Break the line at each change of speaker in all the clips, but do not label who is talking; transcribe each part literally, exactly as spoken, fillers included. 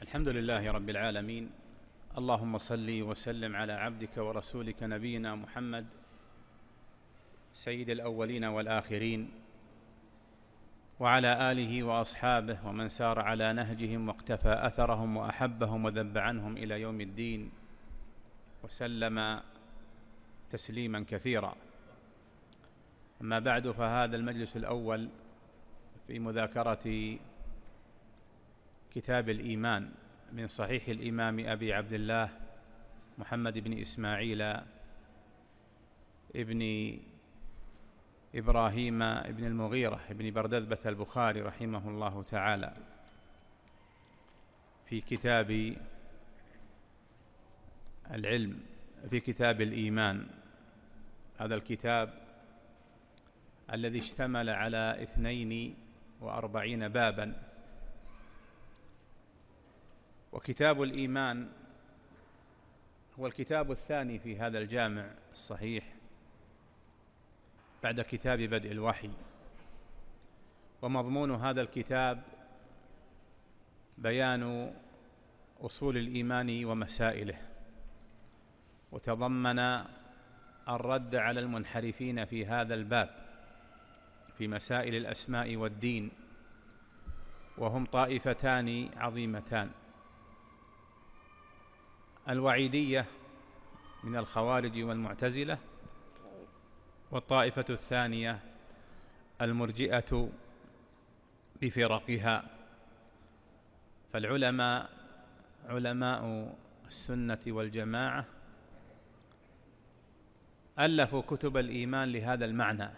الحمد لله رب العالمين. اللهم صل وسلم على عبدك ورسولك نبينا محمد سيد الأولين والآخرين، وعلى آله وأصحابه ومن سار على نهجهم واقتفى أثرهم وأحبهم وذب عنهم إلى يوم الدين، وسلم تسليما كثيرا. أما بعد، فهذا المجلس الأول في مذاكرة كتاب الإيمان من صحيح الإمام أبي عبد الله محمد بن إسماعيل ابن إبراهيم ابن المغيرة ابن بردذبة البخاري رحمه الله تعالى، في كتاب العلم في كتاب الإيمان. هذا الكتاب الذي اشتمل على اثنين وأربعين بابا. وكتاب الإيمان هو الكتاب الثاني في هذا الجامع الصحيح بعد كتاب بدء الوحي. ومضمون هذا الكتاب بيان أصول الإيمان ومسائله، وتضمن الرد على المنحرفين في هذا الباب في مسائل الأسماء والدين، وهم طائفتان عظيمتان: الوعيدية من الخوارج والمعتزلة، والطائفة الثانية المرجئة بفرقها. فالعلماء علماء السنة والجماعة ألفوا كتب الإيمان لهذا المعنى،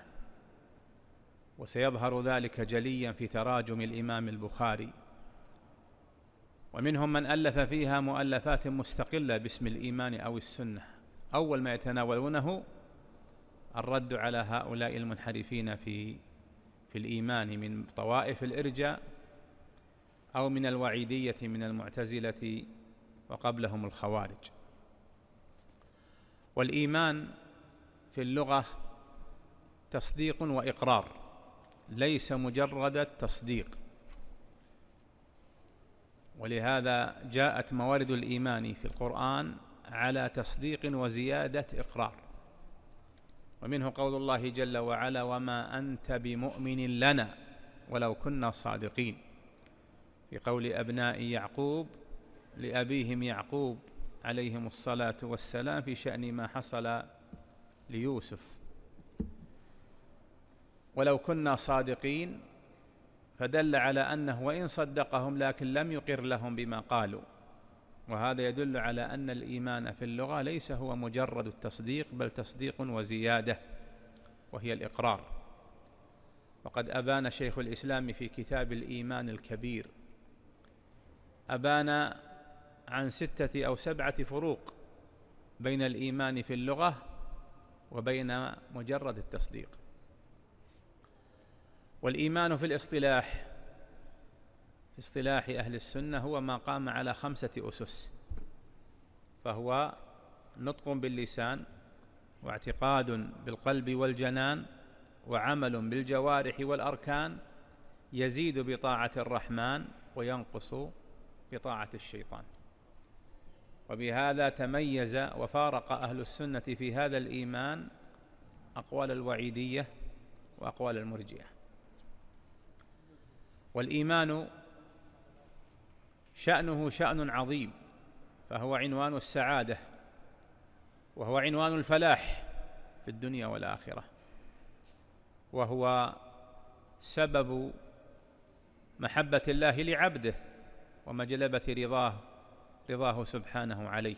وسيظهر ذلك جليا في تراجم الإمام البخاري. ومنهم من ألف فيها مؤلفات مستقلة باسم الإيمان أو السنة، أول ما يتناولونه الرد على هؤلاء المنحرفين في في الإيمان من طوائف الإرجاء أو من الوعيدية من المعتزلة وقبلهم الخوارج. والإيمان في اللغة تصديق وإقرار، ليس مجرد التصديق. ولهذا جاءت موارد الإيمان في القرآن على تصديق وزيادة إقرار. ومنه قول الله جل وعلا: وما أنت بمؤمن لنا ولو كنا صادقين، في قول أبناء يعقوب لأبيهم يعقوب عليهم الصلاة والسلام في شأن ما حصل ليوسف: ولو كنا صادقين، فدل على أنه وإن صدقهم لكن لم يقر لهم بما قالوا. وهذا يدل على أن الإيمان في اللغة ليس هو مجرد التصديق، بل تصديق وزيادة، وهي الإقرار. وقد أبان شيخ الإسلام في كتاب الإيمان الكبير أبان عن ستة أو سبعة فروق بين الإيمان في اللغة وبين مجرد التصديق. والإيمان في الاصطلاح في اصطلاح أهل السنة هو ما قام على خمسة أسس، فهو نطق باللسان، واعتقاد بالقلب والجنان، وعمل بالجوارح والأركان، يزيد بطاعة الرحمن وينقص بطاعة الشيطان. وبهذا تميز وفارق أهل السنة في هذا الإيمان أقوال الوعيدية وأقوال المرجئة. والإيمان شأنه شأن عظيم، فهو عنوان السعادة، وهو عنوان الفلاح في الدنيا والآخرة، وهو سبب محبة الله لعبده ومجلبة رضاه رضاه سبحانه عليه.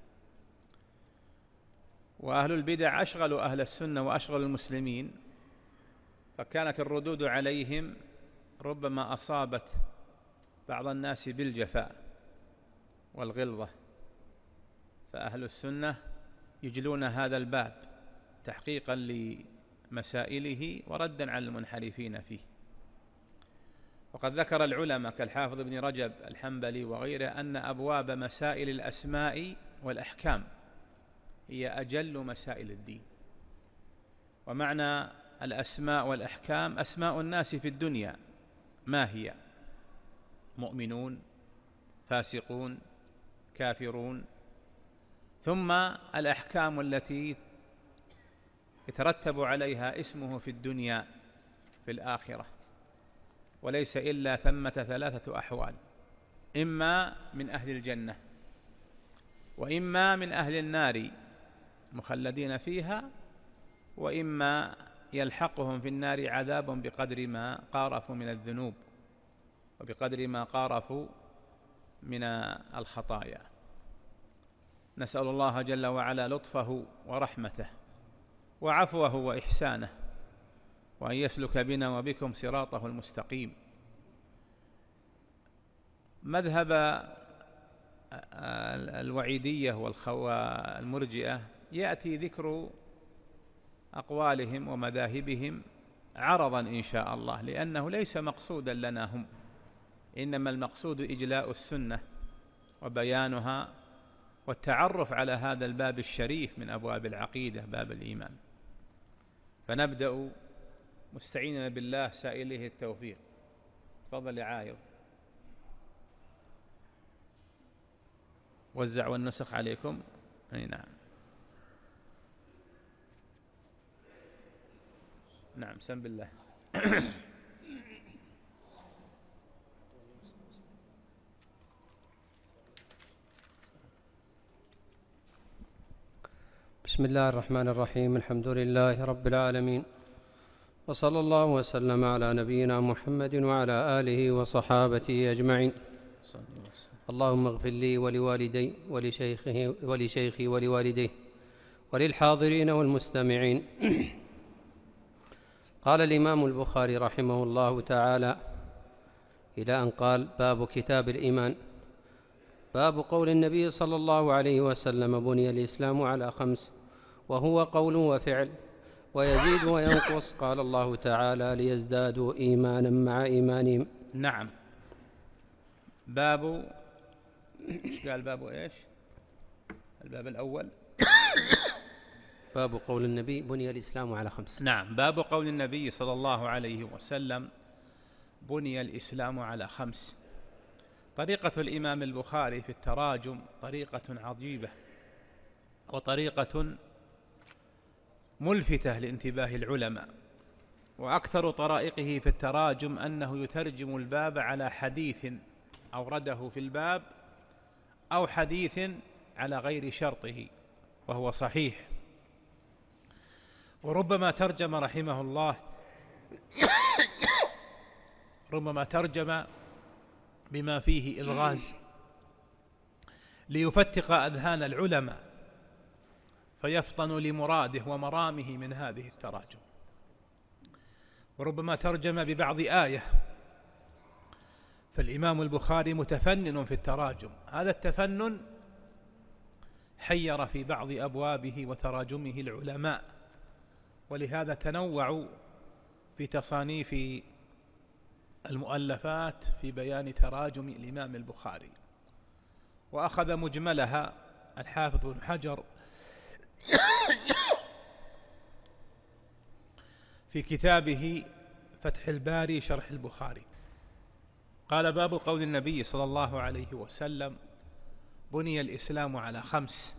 وأهل البدع أشغلوا أهل السنة وأشغلوا المسلمين، فكانت الردود عليهم ربما أصابت بعض الناس بالجفاء والغلظة. فأهل السنة يجلون هذا الباب تحقيقا لمسائله وردا على المنحرفين فيه. وقد ذكر العلماء كالحافظ ابن رجب الحنبلي وغيره أن أبواب مسائل الأسماء والأحكام هي أجل مسائل الدين. ومعنى الأسماء والأحكام أسماء الناس في الدنيا ما هي: مؤمنون فاسقون كافرون، ثم الأحكام التي يترتب عليها اسمه في الدنيا في الآخرة. وليس إلا ثمة ثلاثة أحوال: إما من أهل الجنة، وإما من أهل النار مخلدين فيها، وإما يلحقهم في النار عذاب بقدر ما قارفوا من الذنوب وبقدر ما قارفوا من الخطايا. نسأل الله جل وعلا لطفه ورحمته وعفوه وإحسانه، وأن يسلك بنا وبكم صراطه المستقيم. مذهب الوعيدية والمرجئة يأتي ذكر أقوالهم ومذاهبهم عرضا إن شاء الله، لأنه ليس مقصودا لنا هم، إنما المقصود إجلاء السنة وبيانها والتعرف على هذا الباب الشريف من أبواب العقيدة، باب الإيمان. فنبدأ مستعيننا بالله سائله التوفيق. تفضل يا عايض، وزعوا النسخ عليكم. أي نعم نعم سم بالله.
بسم الله الرحمن الرحيم. الحمد لله رب العالمين، وصلى الله وسلم على نبينا محمد وعلى آله وصحابته أجمعين. اللهم اغفر لي ولوالدي ولشيخه ولشيخي ولوالديه وللحاضرين والمستمعين. قال الإمام البخاري رحمه الله تعالى إلى أن قال: باب كتاب الإيمان. باب قول النبي صلى الله عليه وسلم: بني الإسلام على خمس، وهو قول وفعل، ويزيد وينقص. قال الله تعالى: ليزدادوا إيمانا مع إيمانهم.
نعم. باب قال باب إيش؟ الباب الأول
باب قول النبي: بني الإسلام على خمس.
نعم، باب قول النبي صلى الله عليه وسلم: بني الإسلام على خمس. طريقة الإمام البخاري في التراجم طريقة عجيبة، وطريقة ملفتة لانتباه العلماء. وأكثر طرائقه في التراجم أنه يترجم الباب على حديث أورده في الباب أو حديث على غير شرطه، وهو صحيح. وربما ترجم رحمه الله ربما ترجم بما فيه إلغاز ليفتق أذهان العلماء فيفطن لمراده ومرامه من هذه التراجم. وربما ترجم ببعض آية، فالإمام البخاري متفنن في التراجم. هذا التفنن حير في بعض أبوابه وتراجمه العلماء، ولهذا تنوعوا في تصانيف المؤلفات في بيان تراجم الإمام البخاري. وأخذ مجملها الحافظ بن حجر في كتابه فتح الباري شرح البخاري. قال: باب قول النبي صلى الله عليه وسلم: بني الإسلام على خمس.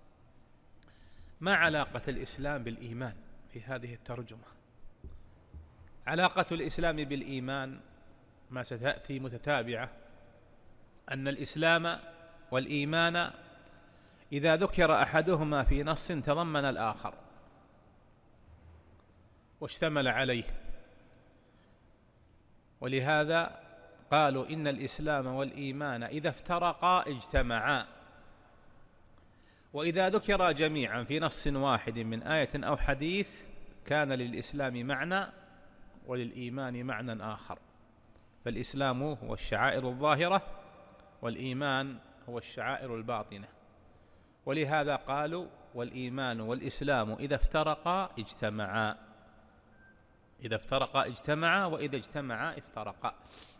ما علاقة الإسلام بالإيمان في هذه الترجمة؟ علاقة الإسلام بالإيمان ما ستأتي متتابعة، أن الإسلام والإيمان إذا ذكر أحدهما في نص تضمن الآخر واشتمل عليه. ولهذا قالوا إن الإسلام والإيمان إذا افترقا اجتمعا، وإذا ذكر جميعا في نص واحد من آية أو حديث كان للإسلام معنى وللإيمان معنى آخر. فالإسلام هو الشعائر الظاهرة، والإيمان هو الشعائر الباطنة. ولهذا قالوا: والإيمان والإسلام إذا افترقا اجتمعا. إذا افترقا اجتمعا، وإذا اجتمعا افترقا.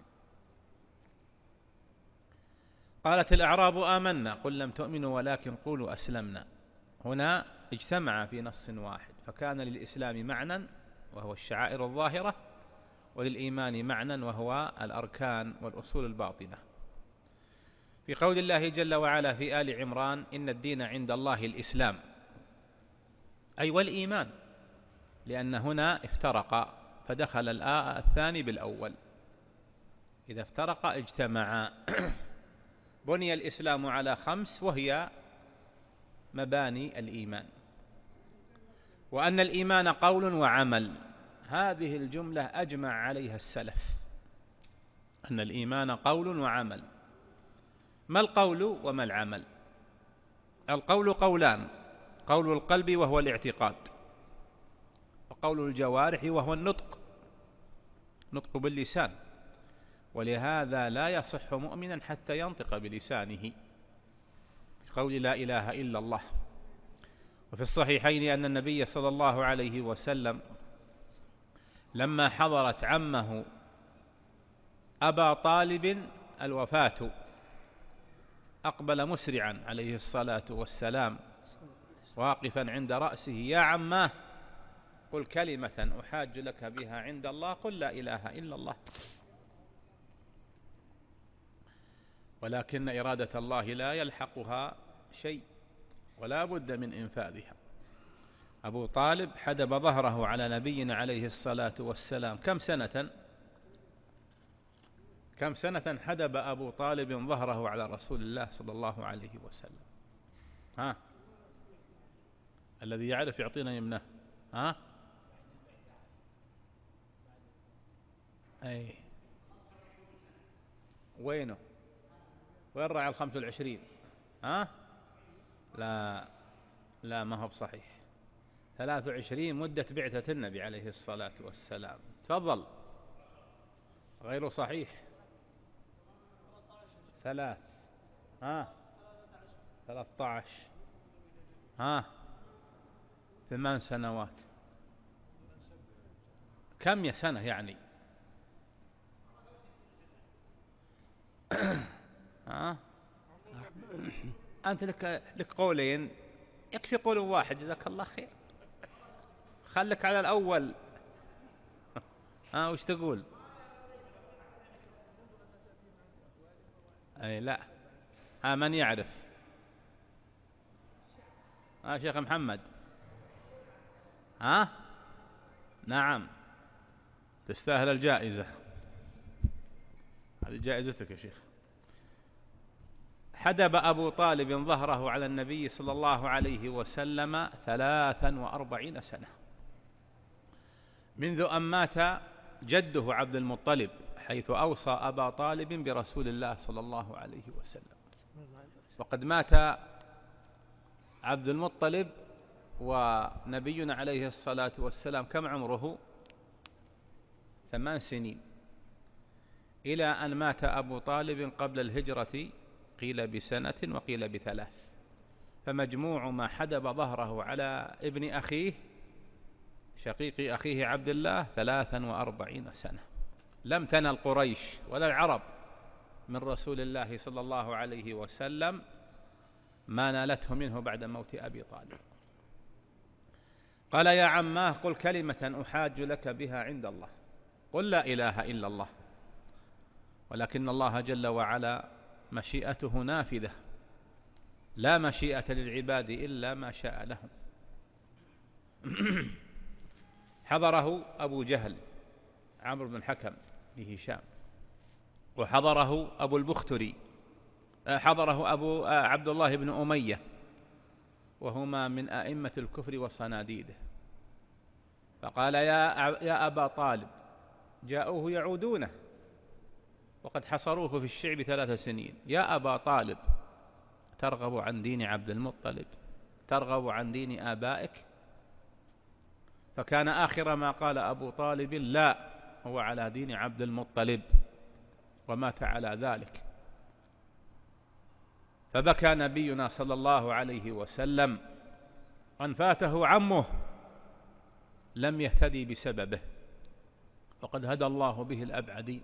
قالت الأعراب: آمنا، قل لم تؤمنوا ولكن قولوا أسلمنا. هنا اجتمع في نص واحد، فكان للإسلام معنى وهو الشعائر الظاهرة، وللإيمان معنى وهو الأركان والأصول الباطنة. في قول الله جل وعلا في آل عمران: إن الدين عند الله الإسلام، أي والإيمان، لأن هنا افترق فدخل الثاني بالأول، إذا افترق اجتمعا. بني الإسلام على خمس وهي مباني الإيمان، وأن الإيمان قول وعمل، هذه الجملة أجمع عليها السلف، أن الإيمان قول وعمل. ما القول وما العمل؟ القول قولان: قول القلب وهو الاعتقاد، وقول الجوارح وهو النطق، نطق باللسان، ولهذا لا يصح مؤمنا حتى ينطق بلسانه بقول لا إله إلا الله. وفي الصحيحين أن النبي صلى الله عليه وسلم لما حضرت عمه أبا طالب الوفاة أقبل مسرعا عليه الصلاة والسلام واقفا عند رأسه: يا عماه، قل كلمة أحاج لك بها عند الله، قل لا إله إلا الله. ولكن إرادة الله لا يلحقها شيء، ولا بد من إنفاذها. أبو طالب حدب ظهره على نبينا عليه الصلاة والسلام كم سنة؟ كم سنة حدب أبو طالب ظهره على رسول الله صلى الله عليه وسلم؟ ها، الذي يعرف يعطينا يمنه. ها، أي وينه؟ وين راعي الخمس والعشرين؟ ها، لا لا، ما هو بصحيح. ثلاث وعشرين مدة بعثة النبي عليه الصلاة والسلام. تفضل، غير صحيح. ثلاث، ها، ثلاثة عشر، ها، ثمان سنوات. كم يا سنة يعني؟ ها، أنت لك لك قولين، يكفي قول واحد، جزاك الله خير. خلك على الأول. ها، وش تقول؟ أي لا، ها، من يعرف؟ ها شيخ محمد. ها، نعم، تستاهل الجائزة، هذه جائزتك يا شيخ. حدب أبو طالب ظهره على النبي صلى الله عليه وسلم ثلاثا وأربعين سنة، منذ أن مات جده عبد المطلب، حيث أوصى أبا طالب برسول الله صلى الله عليه وسلم. وقد مات عبد المطلب ونبينا عليه الصلاة والسلام كم عمره؟ ثمان سنين، إلى أن مات أبو طالب قبل الهجرة، قيل بسنة وقيل بثلاث، فمجموع ما حدب ظهره على ابن أخيه شقيق أخيه عبد الله ثلاثا وأربعين سنة. لم تنل قريش ولا العرب من رسول الله صلى الله عليه وسلم ما نالته منه بعد موت أبي طالب. قال: يا عماه، قل كلمة أحاج لك بها عند الله، قل لا إله إلا الله. ولكن الله جل وعلا مشيئته نافذة، لا مشيئة للعباد إلا ما شاء لهم. حضره أبو جهل عمرو بن الحكم بن هشام، وحضره أبو البختري، حضره أبو عبد الله بن أمية، وهما من أئمة الكفر وصناديده. فقال: يا يا أبا طالب، جاءوه يعودونه وقد حصروه في الشعب ثلاث سنين، يا أبا طالب، ترغب عن دين عبد المطلب؟ ترغب عن دين آبائك؟ فكان آخر ما قال أبو طالب: لا، هو على دين عبد المطلب، ومات على ذلك. فبكى نبينا صلى الله عليه وسلم أن فاته عمه لم يهتدي بسببه، وقد هدى الله به الأبعدين.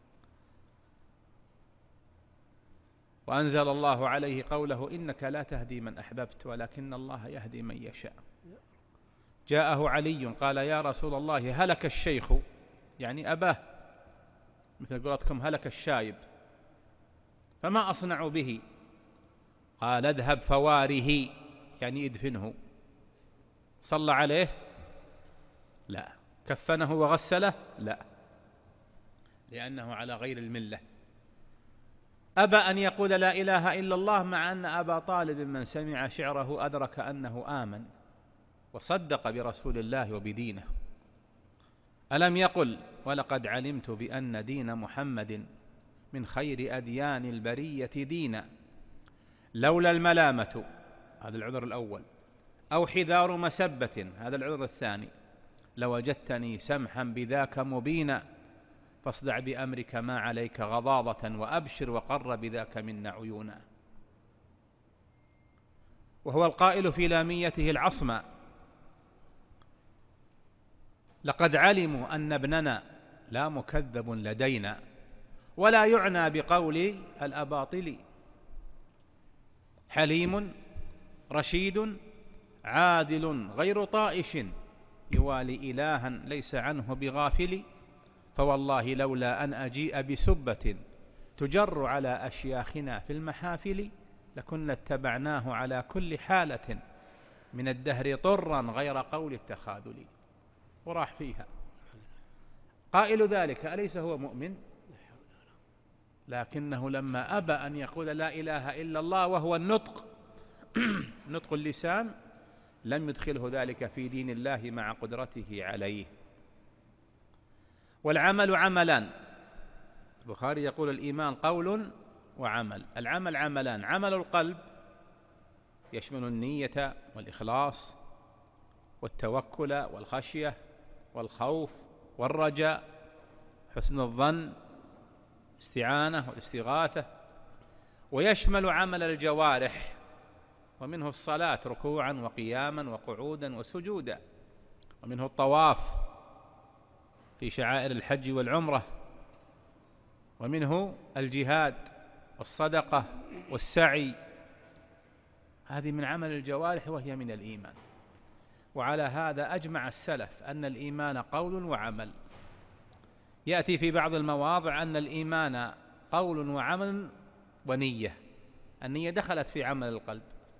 وأنزل الله عليه قوله: إنك لا تهدي من أحببت ولكن الله يهدي من يشاء. جاءه علي قال: يا رسول الله، هلك الشيخ، يعني أباه، مثل قولتكم هلك الشايب. فما أصنع به؟ قال اذهب فواره، يعني ادفنه. صلى عليه؟ لا. كفنه وغسله؟ لا، لأنه على غير الملة. أبى أن يقول لا إله إلا الله، مع أن أبا طالب من سمع شعره أدرك أنه آمن وصدق برسول الله وبدينه. ألم يقل ولقد علمت بأن دين محمد من خير أديان البرية دينا، لولا الملامة، هذا العذر الأول، أو حذار مسبة، هذا العذر الثاني، لوجدتني سمحا بذاك مبينا، فاصدع بأمرك ما عليك غضاضة، وأبشر وقر بذاك منا عيونا. وهو القائل في لاميته العصمى: لقد علموا أن ابننا لا مكذب لدينا، ولا يعنى بقول الأباطل، حليم رشيد عادل غير طائش، يوالي إلها ليس عنه بغافل، فوالله لولا أن أجيء بسبة تجر على أشياخنا في المحافل، لكنا اتبعناه على كل حالة من الدهر طرا غير قول التخاذل. وراح فيها. قائل ذلك أليس هو مؤمن؟ لكنه لما أبى أن يقول لا إله إلا الله وهو النطق نطق اللسان، لم يدخله ذلك في دين الله مع قدرته عليه. والعمل عملان. البخاري يقول الإيمان قول وعمل. العمل عملان: عمل القلب يشمل النية والإخلاص والتوكل والخشية والخوف والرجاء، حسن الظن، استعانة والاستغاثة. ويشمل عمل الجوارح، ومنه الصلاة ركوعا وقياما وقعودا وسجودا، ومنه الطواف في شعائر الحج والعمرة، ومنه الجهاد والصدقة والسعي، هذه من عمل الجوارح وهي من الإيمان. وعلى هذا أجمع السلف أن الإيمان قول وعمل. يأتي في بعض المواضع أن الإيمان قول وعمل ونية، النية دخلت في عمل القلب،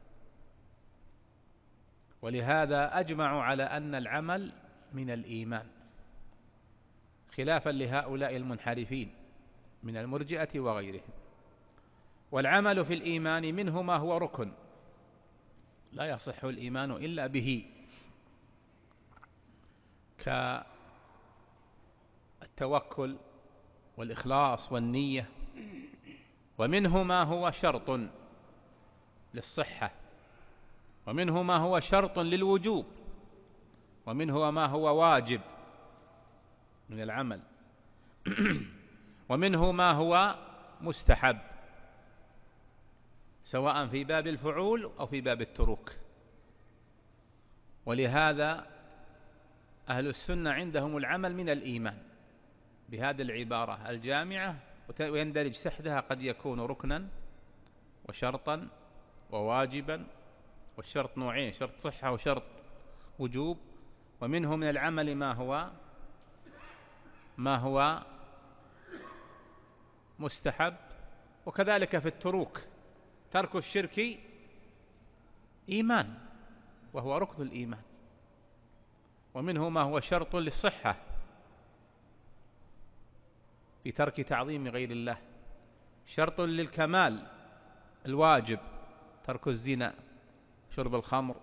ولهذا أجمعوا على أن العمل من الإيمان، خلافا لهؤلاء المنحرفين من المرجئة وغيرهم. والعمل في الإيمان منه ما هو ركن لا يصح الإيمان إلا به، كالتوكل والإخلاص والنية. ومنه ما هو شرط للصحة، ومنه ما هو شرط للوجوب، ومنه ما هو واجب من العمل، ومنه ما هو مستحب، سواء في باب الفعول أو في باب التروك. ولهذا أهل السنة عندهم العمل من الإيمان بهذه العبارة الجامعة، ويندرج تحتها قد يكون ركنا وشرطا وواجبا، والشرط نوعين: شرط صحة وشرط وجوب. ومنه من العمل ما هو ما هو مستحب. وكذلك في التروك، ترك الشرك إيمان وهو ركن الإيمان. ومنه ما هو شرط للصحة في ترك تعظيم غير الله، شرط للكمال الواجب ترك الزنا، شرب الخمر.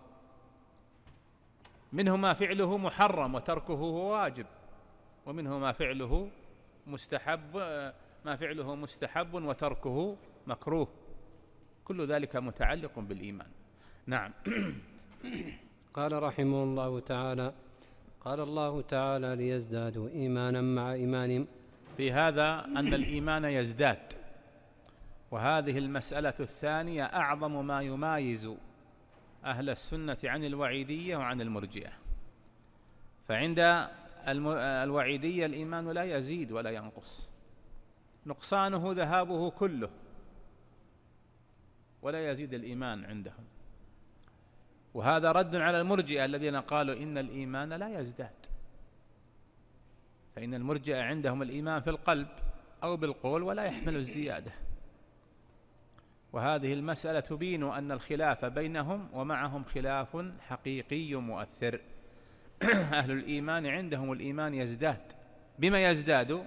منه ما فعله محرم وتركه هو واجب، ومنه ما فعله مستحب ما فعله مستحب وتركه مكروه. كل ذلك متعلق بالإيمان. نعم.
قال رحمه الله تعالى: قال الله تعالى: ليزدادوا إيمانا مع إيمانهم.
في هذا أن الإيمان يزداد، وهذه المسألة الثانية أعظم ما يمايز أهل السنة عن الوعيدية وعن المرجئة. فعند الوعيدية الإيمان لا يزيد ولا ينقص، نقصانه ذهابه كله، ولا يزيد الإيمان عندهم. وهذا رد على المرجئة الذين قالوا إن الإيمان لا يزداد، فإن المرجئة عندهم الإيمان في القلب أو بالقول ولا يحمل الزيادة. وهذه المسألة تبين أن الخلاف بينهم ومعهم خلاف حقيقي مؤثر. أهل الإيمان عندهم الإيمان يزداد، بما يزداد؟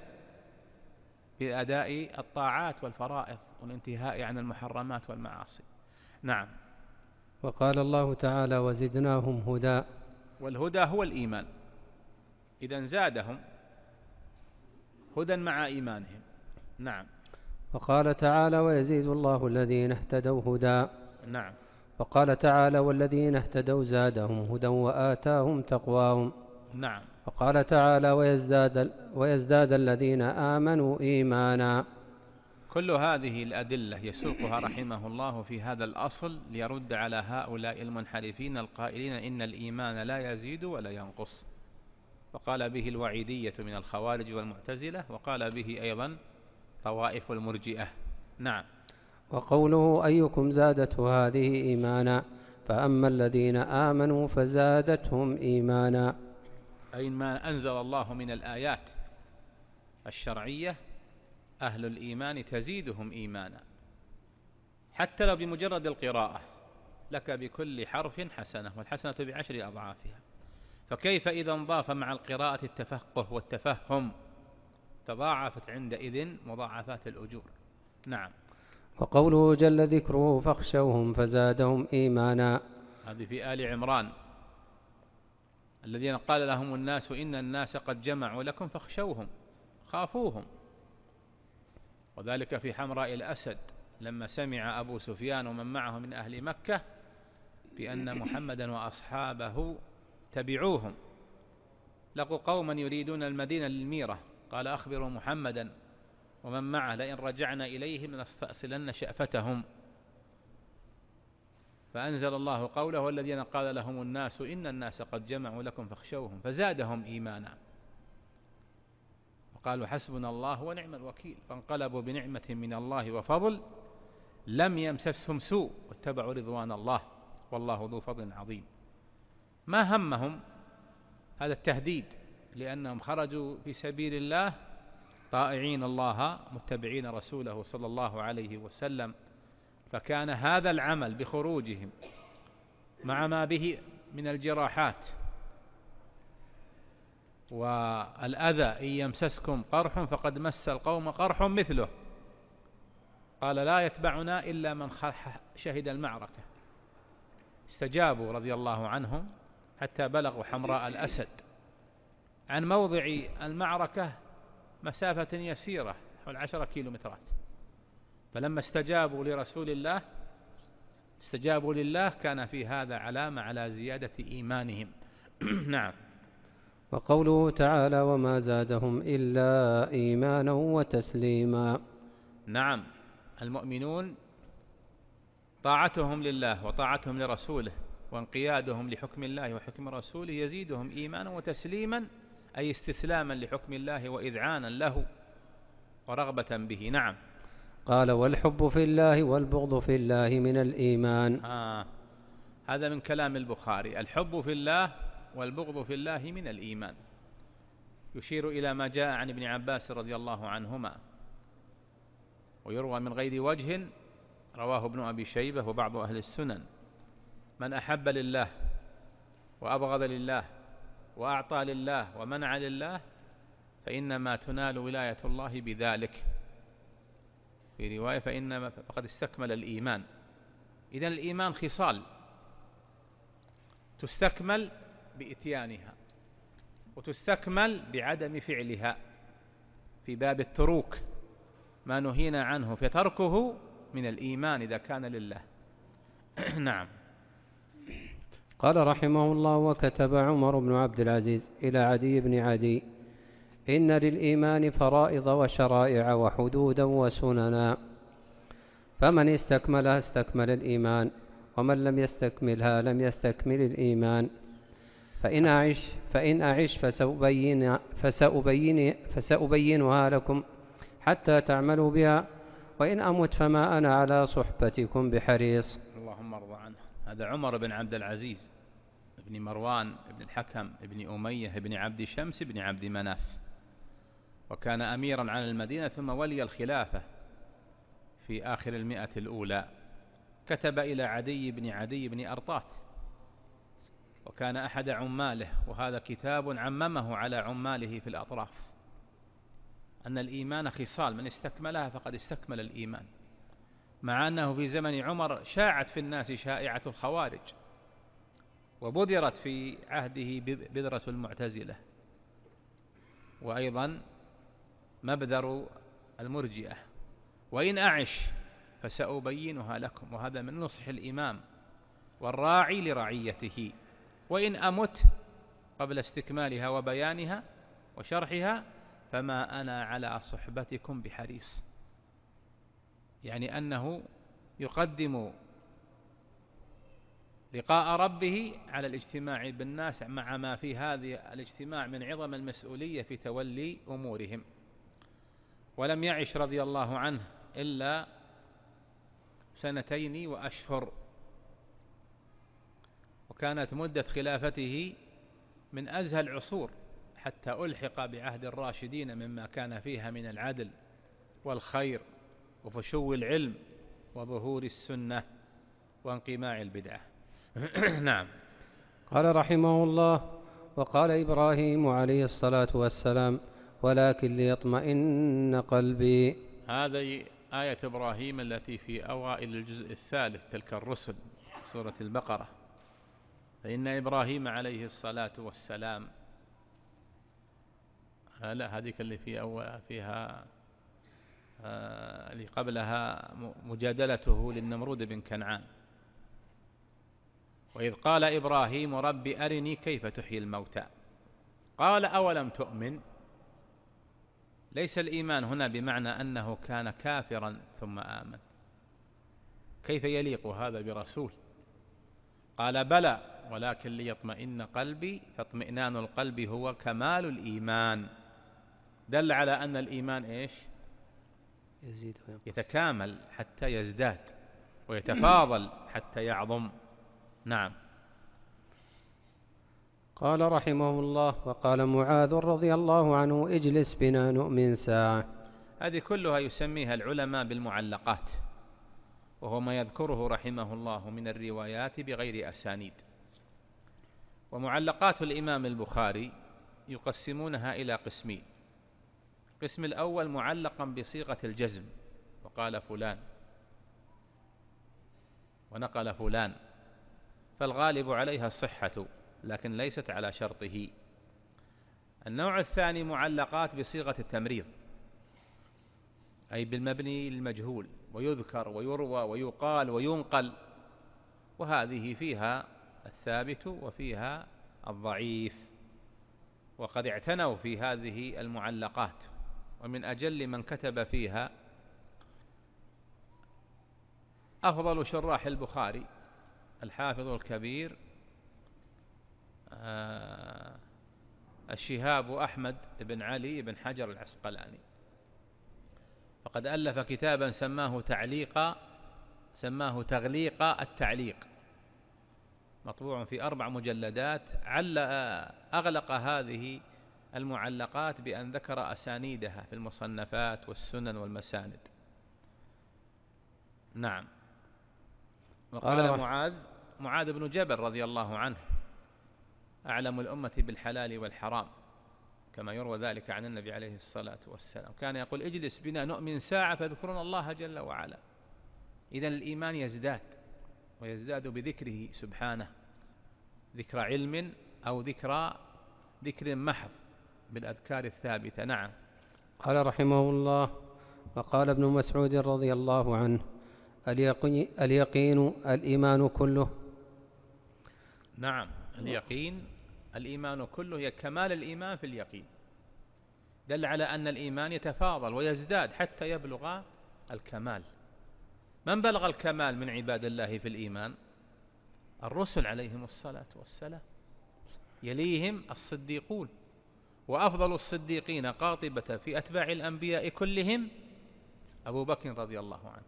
بأداء الطاعات والفرائض والانتهاء عن المحرمات والمعاصي. نعم.
وقال الله تعالى وزدناهم هدى،
والهدى هو الإيمان، إذن زادهم هدى مع إيمانهم. نعم.
وقال تعالى ويزيد الله الذين اهتدوا هدى.
نعم.
وقال تعالى والذين اهتدوا زادهم هدى وآتاهم تقواهم.
نعم.
وقال تعالى ويزداد, ويزداد الذين آمنوا إيمانا.
كل هذه الأدلة يسوقها رحمه الله في هذا الأصل ليرد على هؤلاء المنحرفين القائلين إن الإيمان لا يزيد ولا ينقص، وقال به الوعيدية من الخوارج والمعتزلة، وقال به أيضا طوائف المرجئة. نعم.
وقوله أيكم زادته هذه إيمانا، فأما الذين آمنوا فزادتهم إيمانا،
أي ما أنزل الله من الآيات الشرعية أهل الإيمان تزيدهم إيمانا، حتى لو بمجرد القراءة، لك بكل حرف حسنة والحسنة بعشر أضعافها، فكيف إذا انضاف مع القراءة التفقه والتفهم؟ تضاعفت عندئذ مضاعفات الأجور. نعم.
وقوله جل ذكره فاخشوهم فزادهم إيمانا،
هذه في آل عمران، الذين قال لهم الناس إن الناس قد جمعوا لكم فاخشوهم، خافوهم. وذلك في حمراء الأسد لما سمع أبو سفيان ومن معه من أهل مكة بأن محمدا وأصحابه تبعوهم، لقوا قوما يريدون المدينة للميرة، قال أخبروا محمدا ومن معه لئن رجعنا إليهم لنستأصلن شأفتهم، فأنزل الله قوله والذين قال لهم الناس إن الناس قد جمعوا لكم فاخشوهم فزادهم إيمانا، وقالوا حسبنا الله ونعم الوكيل، فانقلبوا بنعمة من الله وفضل لم يمسسهم سوء واتبعوا رضوان الله والله ذو فضل عظيم. ما همهم هذا التهديد، لأنهم خرجوا في سبيل الله طائعين الله متبعين رسوله صلى الله عليه وسلم، فكان هذا العمل بخروجهم مع ما به من الجراحات والأذى إن يمسسكم قرح فقد مس القوم قرح مثله، قال لا يتبعنا إلا من شهد المعركة، استجابوا رضي الله عنهم حتى بلغوا حمراء الأسد، عن موضع المعركة مسافة يسيرة حول عشرة كيلومترات، فلما استجابوا لرسول الله استجابوا لله كان في هذا علامة على زيادة إيمانهم. نعم.
وقوله تعالى وما زادهم إلا إيمانا وتسليما.
نعم، المؤمنون طاعتهم لله وطاعتهم لرسوله وانقيادهم لحكم الله وحكم رسوله يزيدهم إيمانا وتسليما، أي استسلاما لحكم الله وإذعانا له ورغبة به. نعم.
قال والحب في الله والبغض في الله من الإيمان.
آه. هذا من كلام البخاري، الحب في الله والبغض في الله من الإيمان، يشير إلى ما جاء عن ابن عباس رضي الله عنهما، ويروى من غير وجه، رواه ابن أبي شيبة وبعض أهل السنن: من أحب لله وأبغض لله وأعطى لله ومنع لله فإنما تنال ولاية الله بذلك، في رواية فإنما فقد استكمل الإيمان. إذن الإيمان خصال تستكمل بإتيانها وتستكمل بعدم فعلها، في باب التروك ما نهينا عنه فتركه من الإيمان إذا كان لله. نعم.
قال رحمه الله وكتب عمر بن عبد العزيز إلى عدي بن عدي إن للإيمان فرائض وشرائع وحدودا وسننا، فمن استكملها استكمل الإيمان، ومن لم يستكملها لم يستكمل الإيمان. فإن أعش فإن أعش فسأبين فسأبين فسأبينها لكم حتى تعملوا بها، وإن أمت فما أنا على صحبتكم بحريص.
اللهم ارضى عنه. هذا عمر بن عبد العزيز ابن مروان ابن الحكم ابن أمية ابن عبد شمس ابن عبد مناف، وكان أميرا على المدينة ثم ولي الخلافة في آخر المئة الأولى، كتب إلى عدي بن عدي بن أرطات، وكان أحد عماله، وهذا كتاب عممه على عماله في الأطراف، أن الإيمان خصال من استكملها فقد استكمل الإيمان، مع أنه في زمن عمر شاعت في الناس شائعة الخوارج، وبذرت في عهده بذرة المعتزلة، وأيضا مبذر المرجئة. وإن أعش فسأبينها لكم، وهذا من نصح الإمام والراعي لرعيته. وإن أمت قبل استكمالها وبيانها وشرحها فما أنا على صحبتكم بحريص، يعني أنه يقدم لقاء ربه على الاجتماع بالناس، مع ما في هذه الاجتماع من عظم المسؤولية في تولي أمورهم. ولم يعش رضي الله عنه إلا سنتين وأشهر، وكانت مدة خلافته من أزهى العصور، حتى ألحق بعهد الراشدين مما كان فيها من العدل والخير وفشو العلم وظهور السنة وانقماع البدعة. نعم.
قال رحمه الله: وقال إبراهيم عليه الصلاة والسلام: ولكن ليطمئن قلبي.
هذه آية إبراهيم التي في أوائل الجزء الثالث تلك الرسل سورة البقرة. فإن إبراهيم عليه الصلاة والسلام، لا هذيك اللي في أول فيها آه اللي قبلها مجادلته للنمرود بن كنعان. وإذ قال إبراهيم رب أرني كيف تحيي الموتى قال أولم تؤمن. ليس الإيمان هنا بمعنى أنه كان كافرا ثم آمن، كيف يليق هذا برسول؟ قال بلى ولكن ليطمئن قلبي، فاطمئنان القلب هو كمال الإيمان. دل على أن الإيمان إيش؟
يزيد
يتكامل حتى يزداد، ويتفاضل حتى يعظم. نعم.
قال رحمه الله: وقال معاذ رضي الله عنه: اجلس بنا نؤمن ساعة.
هذه كلها يسميها العلماء بالمعلقات، وهو ما يذكره رحمه الله من الروايات بغير أسانيد. ومعلقات الإمام البخاري يقسمونها إلى قسمين: القسم الأول معلقا بصيغة الجزم، وقال فلان ونقل فلان، فالغالب عليها الصحة لكن ليست على شرطه. النوع الثاني معلقات بصيغة التمريض، أي بالمبني المجهول، ويذكر ويروى ويقال وينقل، وهذه فيها الثابت وفيها الضعيف. وقد اعتنوا في هذه المعلقات، ومن أجل من كتب فيها أفضل شراح البخاري الحافظ الكبير آه الشهاب أحمد بن علي بن حجر العسقلاني، فقد ألف كتابا سماه تعليق سماه تغليق التعليق، مطبوع في أربع مجلدات، عل أغلق هذه المعلقات بأن ذكر أسانيدها في المصنفات والسنن والمساند. نعم. وقال معاذ معاذ بن جبل رضي الله عنه: أعلم الأمة بالحلال والحرام، كما يروى ذلك عن النبي عليه الصلاة والسلام، كان يقول: اجلس بنا نؤمن ساعة فذكرنا الله جل وعلا. إذن الإيمان يزداد، ويزداد بذكره سبحانه، ذكر علم أو ذكر ذكر محض بالأذكار الثابتة. نعم.
قال رحمه الله: وقال ابن مسعود رضي الله عنه: اليقين الإيمان كله.
نعم، اليقين الإيمان كله، هي كمال الإيمان في اليقين. دل على أن الإيمان يتفاضل ويزداد حتى يبلغ الكمال. من بلغ الكمال من عباد الله في الإيمان؟ الرسل عليهم الصلاة والسلام، يليهم الصديقون، وأفضل الصديقين قاطبة في أتباع الأنبياء كلهم أبو بكر رضي الله عنه،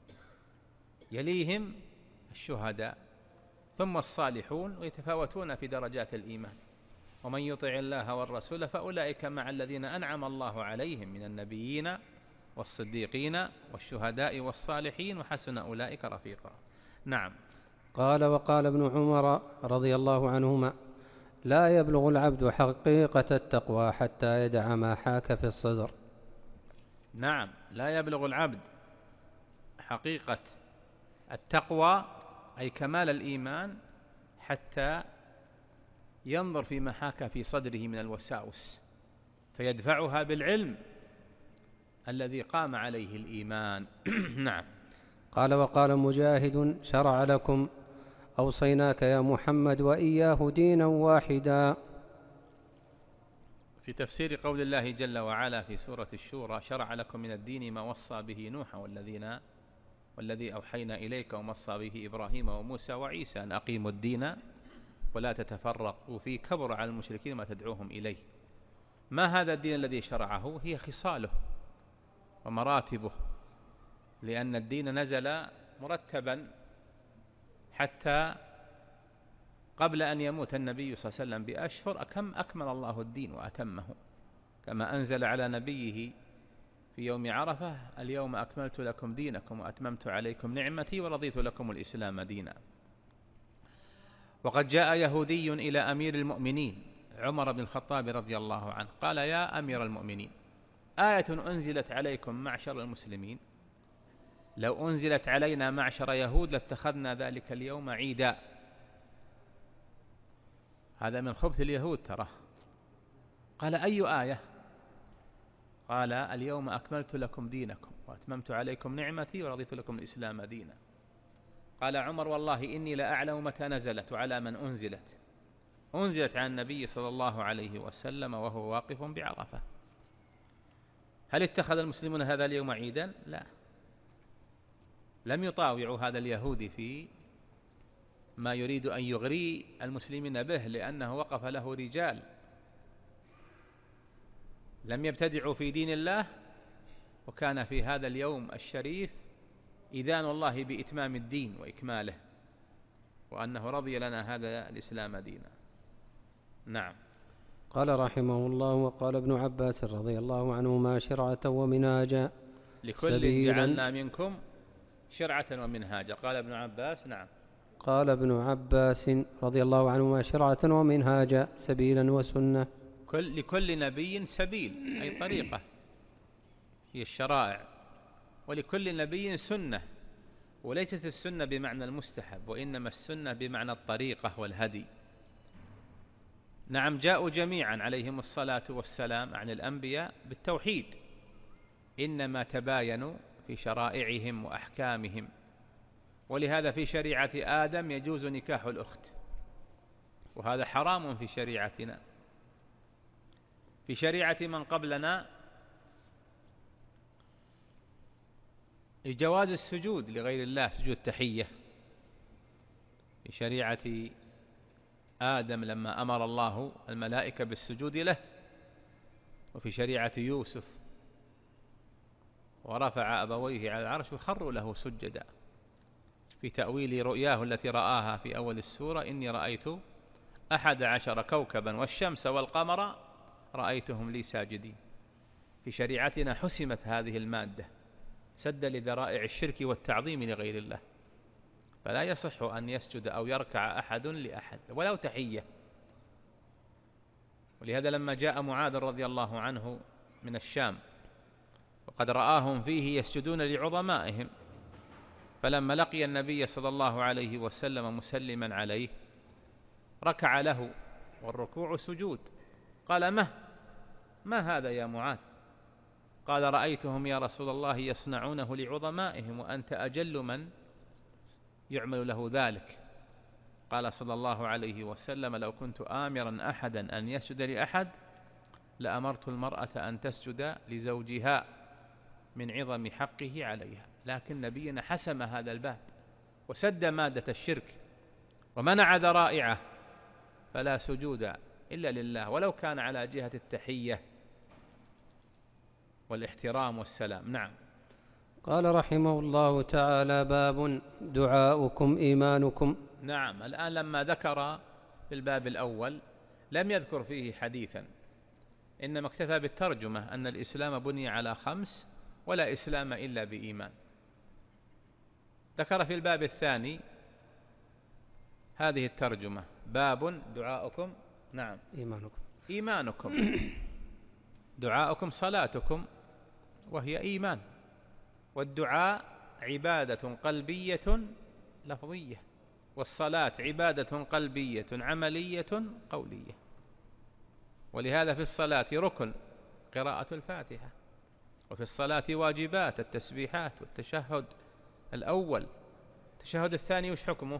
يليهم الشهداء، ثم الصالحون، ويتفاوتون في درجات الإيمان. ومن يطع الله والرسول فأولئك مع الذين أنعم الله عليهم من النبيين والصديقين والشهداء والصالحين وحسن أولئك رفيقا. نعم.
قال وقال ابن عمر رضي الله عنهما لا يبلغ العبد حقيقة التقوى حتى يدع ما حاك في الصدر.
نعم، لا يبلغ العبد حقيقة التقوى أي كمال الإيمان حتى ينظر فيما حاك في صدره من الوساوس فيدفعها بالعلم الذي قام عليه الإيمان. نعم.
قال وقال مجاهد شرع لكم أوصيناك يا محمد وإياه دينا واحدا.
في تفسير قول الله جل وعلا في سورة الشورى شرع لكم من الدين ما وصى به نوح والذين والذي أوحينا إليك وما وصى به إبراهيم وموسى وعيسى أن أقيموا الدين ولا تتفرقوا فيه كبر على المشركين ما تدعوهم إليه. ما هذا الدين الذي شرعه؟ هي خصاله ومراتبه، لأن الدين نزل مرتبا حتى قبل أن يموت النبي صلى الله عليه وسلم بأشهر كم أكمل الله الدين وأتمه، كما أنزل على نبيه في يوم عرفة اليوم أكملت لكم دينكم وأتممت عليكم نعمتي ورضيت لكم الإسلام دينا. وقد جاء يهودي إلى أمير المؤمنين عمر بن الخطاب رضي الله عنه قال يا أمير المؤمنين آية أنزلت عليكم معشر المسلمين لو أنزلت علينا معشر يهود لاتخذنا ذلك اليوم عيدا. هذا من خبث اليهود ترى. قال أي آية؟ قال اليوم أكملت لكم دينكم وأتممت عليكم نعمتي ورضيت لكم الإسلام دينا. قال عمر والله إني لا أعلم متى نزلت وعلى من أنزلت. أنزلت على النبي صلى الله عليه وسلم وهو واقف بعرفة. هل اتخذ المسلمون هذا اليوم عيدا؟ لا، لم يطاوعوا هذا اليهودي في ما يريد أن يغري المسلمين به، لأنه وقف له رجال لم يبتدعوا في دين الله، وكان في هذا اليوم الشريف إذان الله بإتمام الدين وإكماله، وأنه رضي لنا هذا الإسلام دينا. نعم.
قال رحمه الله وقال ابن عباس رضي الله عنهما شرعة ومنهاجا
لكل جعلنا منكم شرعة ومنهاجا. قال ابن عباس نعم.
قال ابن عباس رضي الله عنهما شرعة ومنهاجا سبيلا وسنة.
كل لكل نبي سبيل أي طريقة هي الشرائع، ولكل نبي سنة، وليست السنة بمعنى المستحب وإنما السنة بمعنى الطريقة والهدي. نعم، جاءوا جميعا عليهم الصلاة والسلام عن الأنبياء بالتوحيد، إنما تباينوا في شرائعهم وأحكامهم. ولهذا في شريعة آدم يجوز نكاح الأخت، وهذا حرام في شريعتنا. في شريعة من قبلنا جواز السجود لغير الله، سجود تحية. في شريعة آدم لما أمر الله الملائكة بالسجود له، وفي شريعة يوسف ورفع أبويه على العرش وخروا له سجدا، في تأويل رؤياه التي رآها في أول السورة إني رأيت أحد عشر كوكبا والشمس والقمر رأيتهم لي ساجدين. في شريعتنا حسمت هذه المادة سد لذرائع الشرك والتعظيم لغير الله، فلا يصح أن يسجد أو يركع أحد لأحد ولو تحية. ولهذا لما جاء معاذ رضي الله عنه من الشام وقد رآهم فيه يسجدون لعظمائهم، فلما لقي النبي صلى الله عليه وسلم مسلما عليه ركع له، والركوع سجود. قال ما ما هذا يا معاذ؟ قال رأيتهم يا رسول الله يصنعونه لعظمائهم وأنت أجل من يعمل له ذلك. قال صلى الله عليه وسلم لو كنت آمرا أحدا أن يسجد لأحد لأمرت المرأة أن تسجد لزوجها من عظم حقه عليها، لكن نبينا حسم هذا الباب وسد مادة الشرك ومنع ذرائعه، فلا سجود إلا لله ولو كان على جهة التحية والاحترام والسلام. نعم.
قال رحمه الله تعالى باب دعاؤكم إيمانكم.
نعم. الآن لما ذكر في الباب الأول لم يذكر فيه حديثا، إنما اكتفى بالترجمة أن الإسلام بني على خمس ولا إسلام إلا بإيمان. ذكر في الباب الثاني هذه الترجمة: باب دعاؤكم نعم
إيمانكم
إيمانكم دعاؤكم صلاتكم وهي إيمان، والدعاء عبادة قلبية لفظية، والصلاة عبادة قلبية عملية قولية. ولهذا في الصلاة ركن قراءة الفاتحة، وفي الصلاة واجبات التسبيحات والتشهد الأول. التشهد الثاني وش حكمه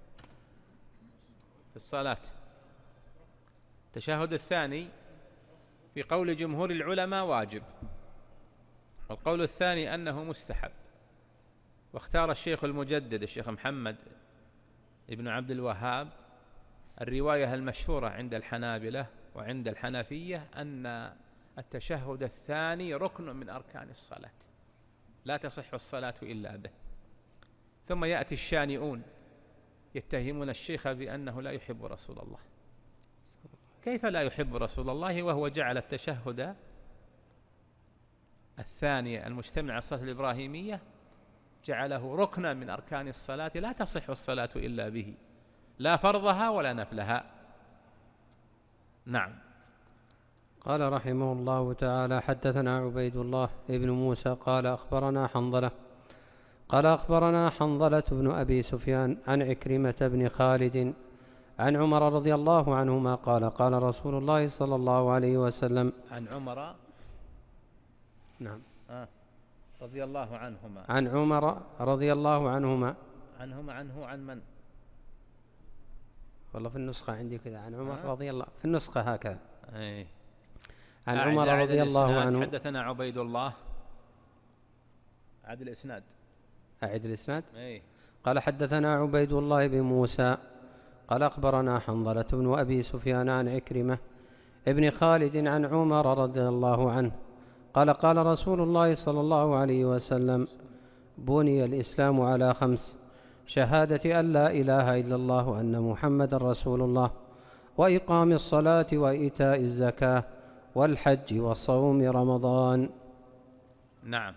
في الصلاة؟ التشهد الثاني في قول جمهور العلماء واجب، والقول الثاني أنه مستحب. واختار الشيخ المجدد الشيخ محمد ابن عبد الوهاب الرواية المشهورة عند الحنابلة وعند الحنفية أن التشهد الثاني ركن من أركان الصلاة، لا تصح الصلاة إلا به. ثم يأتي الشانئون يتهمون الشيخ بأنه لا يحب رسول الله. كيف لا يحب رسول الله وهو جعل التشهد الثاني المجتمع على الصلاة الإبراهيمية جعله ركنا من أركان الصلاة لا تصح الصلاة إلا به، لا فرضها ولا نفلها. نعم.
قال رحمه الله تعالى: حدثنا عبيد الله ابن موسى قال أخبرنا حنظلة قال أخبرنا حنظلة بن أبي سفيان عن عكرمة بن خالد عن عمر رضي الله عنهما قال: قال رسول الله صلى الله عليه وسلم
عن عمر
نعم
آه. رضي الله عنهما
عن عمر رضي الله عنهما
عنهما عنه عن من؟
والله في النسخة عندي كذا عن عمر
آه.
رضي الله، في النسخة هكذا.
أي.
عن عمر رضي الله عنه.
حدثنا عبيد الله عد الإسناد.
أعد الإسناد.
أي.
قال: حدثنا عبيد الله بن موسى قال أخبرنا حنظلة بن أبي سفيان عن عكرمة ابن خالد عن عمر رضي الله عنه قال: قال رسول الله صلى الله عليه وسلم: بني الإسلام على خمس: شهادة أن لا إله إلا الله وأن محمد رسول الله، وإقام الصلاة وإيتاء الزكاة والحج وصوم رمضان.
نعم.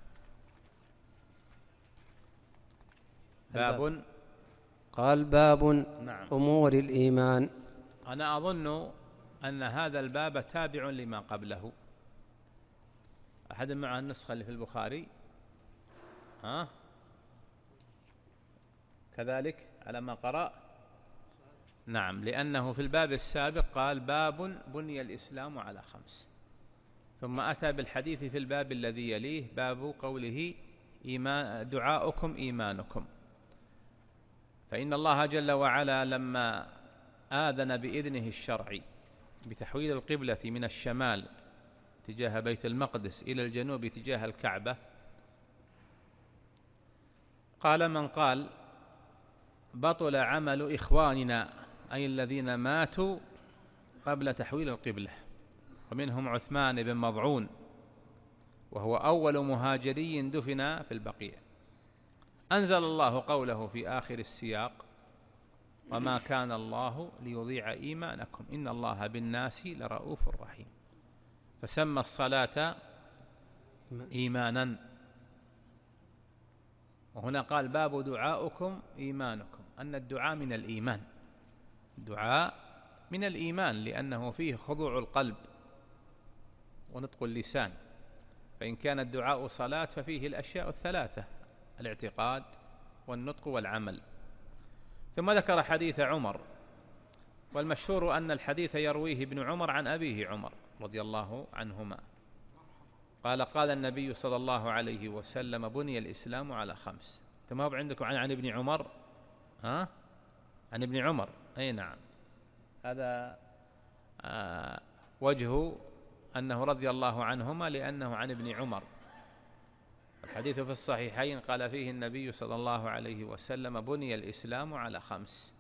باب.
قال: باب
نعم.
أمور الإيمان.
أنا أظن أن هذا الباب تابع لما قبله. أحد مع النسخة اللي في البخاري؟ ها؟ كذلك على ما قرأ؟ نعم، لأنه في الباب السابق قال: باب بني الإسلام على خمس، ثم أتى بالحديث في الباب الذي يليه: باب قوله إيمان دعاؤكم إيمانكم. فإن الله جل وعلا لما آذن بإذنه الشرعي بتحويل القبلة من الشمال تجاه بيت المقدس إلى الجنوب تجاه الكعبة، قال من قال: بطل عمل إخواننا، أي الذين ماتوا قبل تحويل القبلة، ومنهم عثمان بن مضعون، وهو أول مهاجري دفن في البقيع. أنزل الله قوله في آخر السياق: وما كان الله ليضيع إيمانكم إن الله بالناس لرؤوف رحيم. فسمى الصلاة إيمانا. وهنا قال: باب دعاؤكم إيمانكم، أن الدعاء من الإيمان، الدعاء من الإيمان، لأنه فيه خضوع القلب ونطق اللسان. فإن كان الدعاء صلاة ففيه الأشياء الثلاثة: الاعتقاد والنطق والعمل. ثم ذكر حديث عمر، والمشهور أن الحديث يرويه ابن عمر عن أبيه عمر رضي الله عنهما قال: قال النبي صلى الله عليه وسلم: بني الإسلام على خمس. ثم هو عندكم عن, عن ابن عمر؟ ها؟ عن ابن عمر. أي نعم، هذا آه وجه أنه رضي الله عنهما، لأنه عن ابن عمر. الحديث في الصحيحين قال فيه النبي صلى الله عليه وسلم: بني الإسلام على خمس.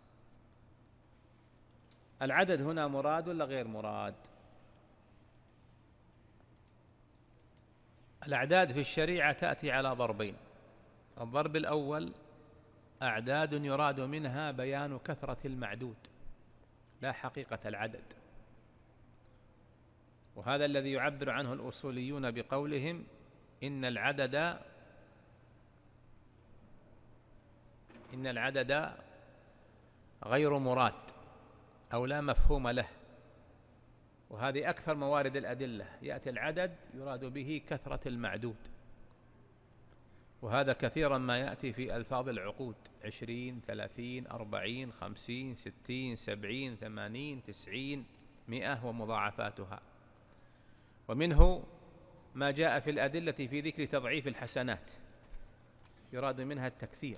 العدد هنا مراد ولا غير مراد؟ الأعداد في الشريعة تأتي على ضربين. الضرب الأول: أعداد يراد منها بيان كثرة المعدود لا حقيقة العدد، وهذا الذي يعبر عنه الأصوليون بقولهم: إن العدد إن العدد غير مراد أو لا مفهوم له، وهذه أكثر موارد الأدلة. يأتي العدد يراد به كثرة المعدود، وهذا كثيرا ما يأتي في ألفاظ العقود: عشرين، ثلاثين، أربعين، خمسين، ستين، سبعين، ثمانين، تسعين، مئة ومضاعفاتها. ومنه ما جاء في الأدلة في ذكر تضعيف الحسنات، يراد منها التكثير.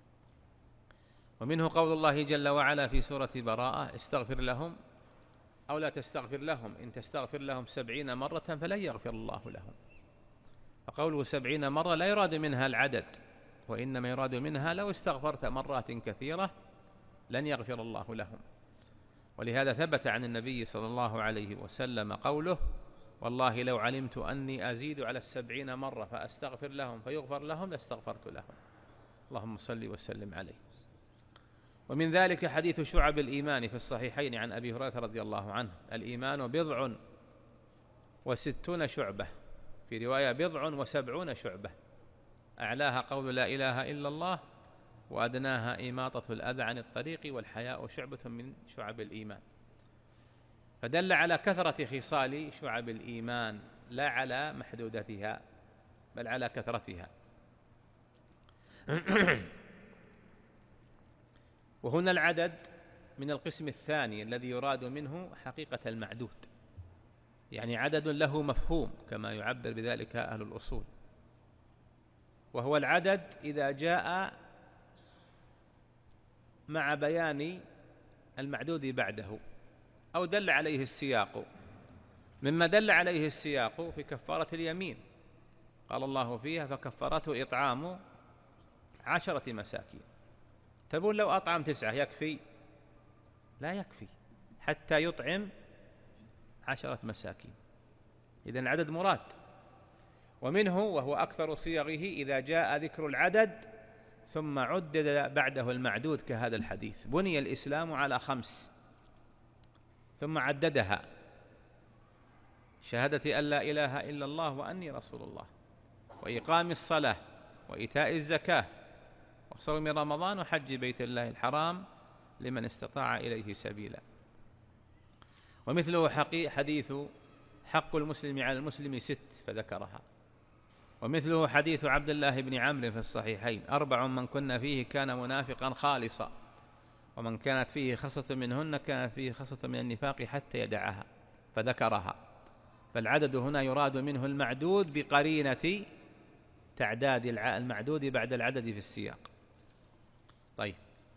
ومنه قول الله جل وعلا في سورة براءة: استغفر لهم أو لا تستغفر لهم إن تستغفر لهم سبعين مرة فلن يغفر الله لهم. فقوله سبعين مرة لا يراد منها العدد، وإنما يراد منها لو استغفرت مرات كثيرة لن يغفر الله لهم. ولهذا ثبت عن النبي صلى الله عليه وسلم قوله: والله لو علمت أني أزيد على السبعين مرة فأستغفر لهم فيغفر لهم لاستغفرت لهم. اللهم صل وسلم عليه. ومن ذلك حديث شعب الإيمان في الصحيحين عن أبي هريرة رضي الله عنه: الإيمان بضع وستون شعبة، في رواية بضع وسبعون شعبة، أعلاها قول لا إله إلا الله، وأدناها إماطة الأذى عن الطريق، والحياء شعبة من شعب الإيمان. فدل على كثرة خصال شعب الإيمان لا على محدودتها، بل على كثرتها. وهنا العدد من القسم الثاني الذي يراد منه حقيقة المعدود، يعني عدد له مفهوم كما يعبر بذلك أهل الأصول، وهو العدد إذا جاء مع بيان المعدود بعده أو دل عليه السياق. مما دل عليه السياق في كفارة اليمين، قال الله فيها: فكفارته إطعام عشرة مساكين. تقول لو أطعم تسعة يكفي؟ لا يكفي حتى يطعم عشرة مساكين. إذن العدد مراد. ومنه وهو أكثر صيغه إذا جاء ذكر العدد ثم عدد بعده المعدود، كهذا الحديث: بني الإسلام على خمس، ثم عددها: شهادة أن لا إله إلا الله وأني رسول الله، وإقام الصلاة، وإيتاء الزكاة، وصوم رمضان، وحج بيت الله الحرام لمن استطاع إليه سبيلا. ومثله حديث حق المسلم على المسلم ست، فذكرها. ومثله حديث عبد الله بن عمرو في الصحيحين: أربع من كن فيه كان منافقا خالصا، ومن كانت فيه خصلة منهن كانت فيه خصلة من النفاق حتى يدعها، فذكرها. فالعدد هنا يراد منه المعدود بقرينة تعداد المعدود بعد العدد في السياق. طيب،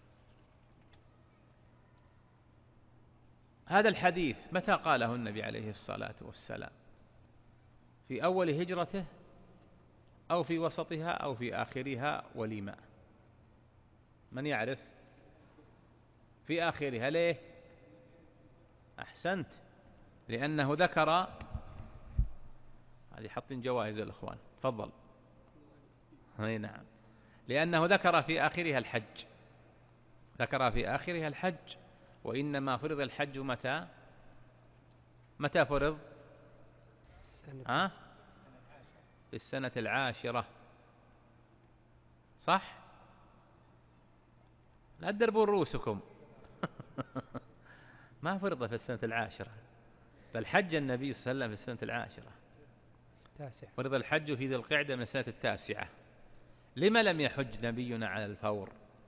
هذا الحديث متى قاله النبي عليه الصلاة والسلام؟ في أول هجرته أو في وسطها أو في آخرها؟ ولما؟ من يعرف؟ في آخرها. ليه؟ أحسنت، لأنه ذكر، هذه حطين جوائز الأخوان، تفضل. أي نعم، لأنه ذكر في آخرها الحج، ذكر في آخرها الحج. وإنما فرض الحج متى؟ متى فرض؟ ها؟ في السنة العاشرة، صح؟ لا تدربون رؤوسكم. ما فرض في السنة العاشرة، بل حج النبي صلى الله عليه وسلم في السنة العاشرة. فرض الحج في ذي القعدة من السنة التاسعة. لما لم يحج نبينا على الفور؟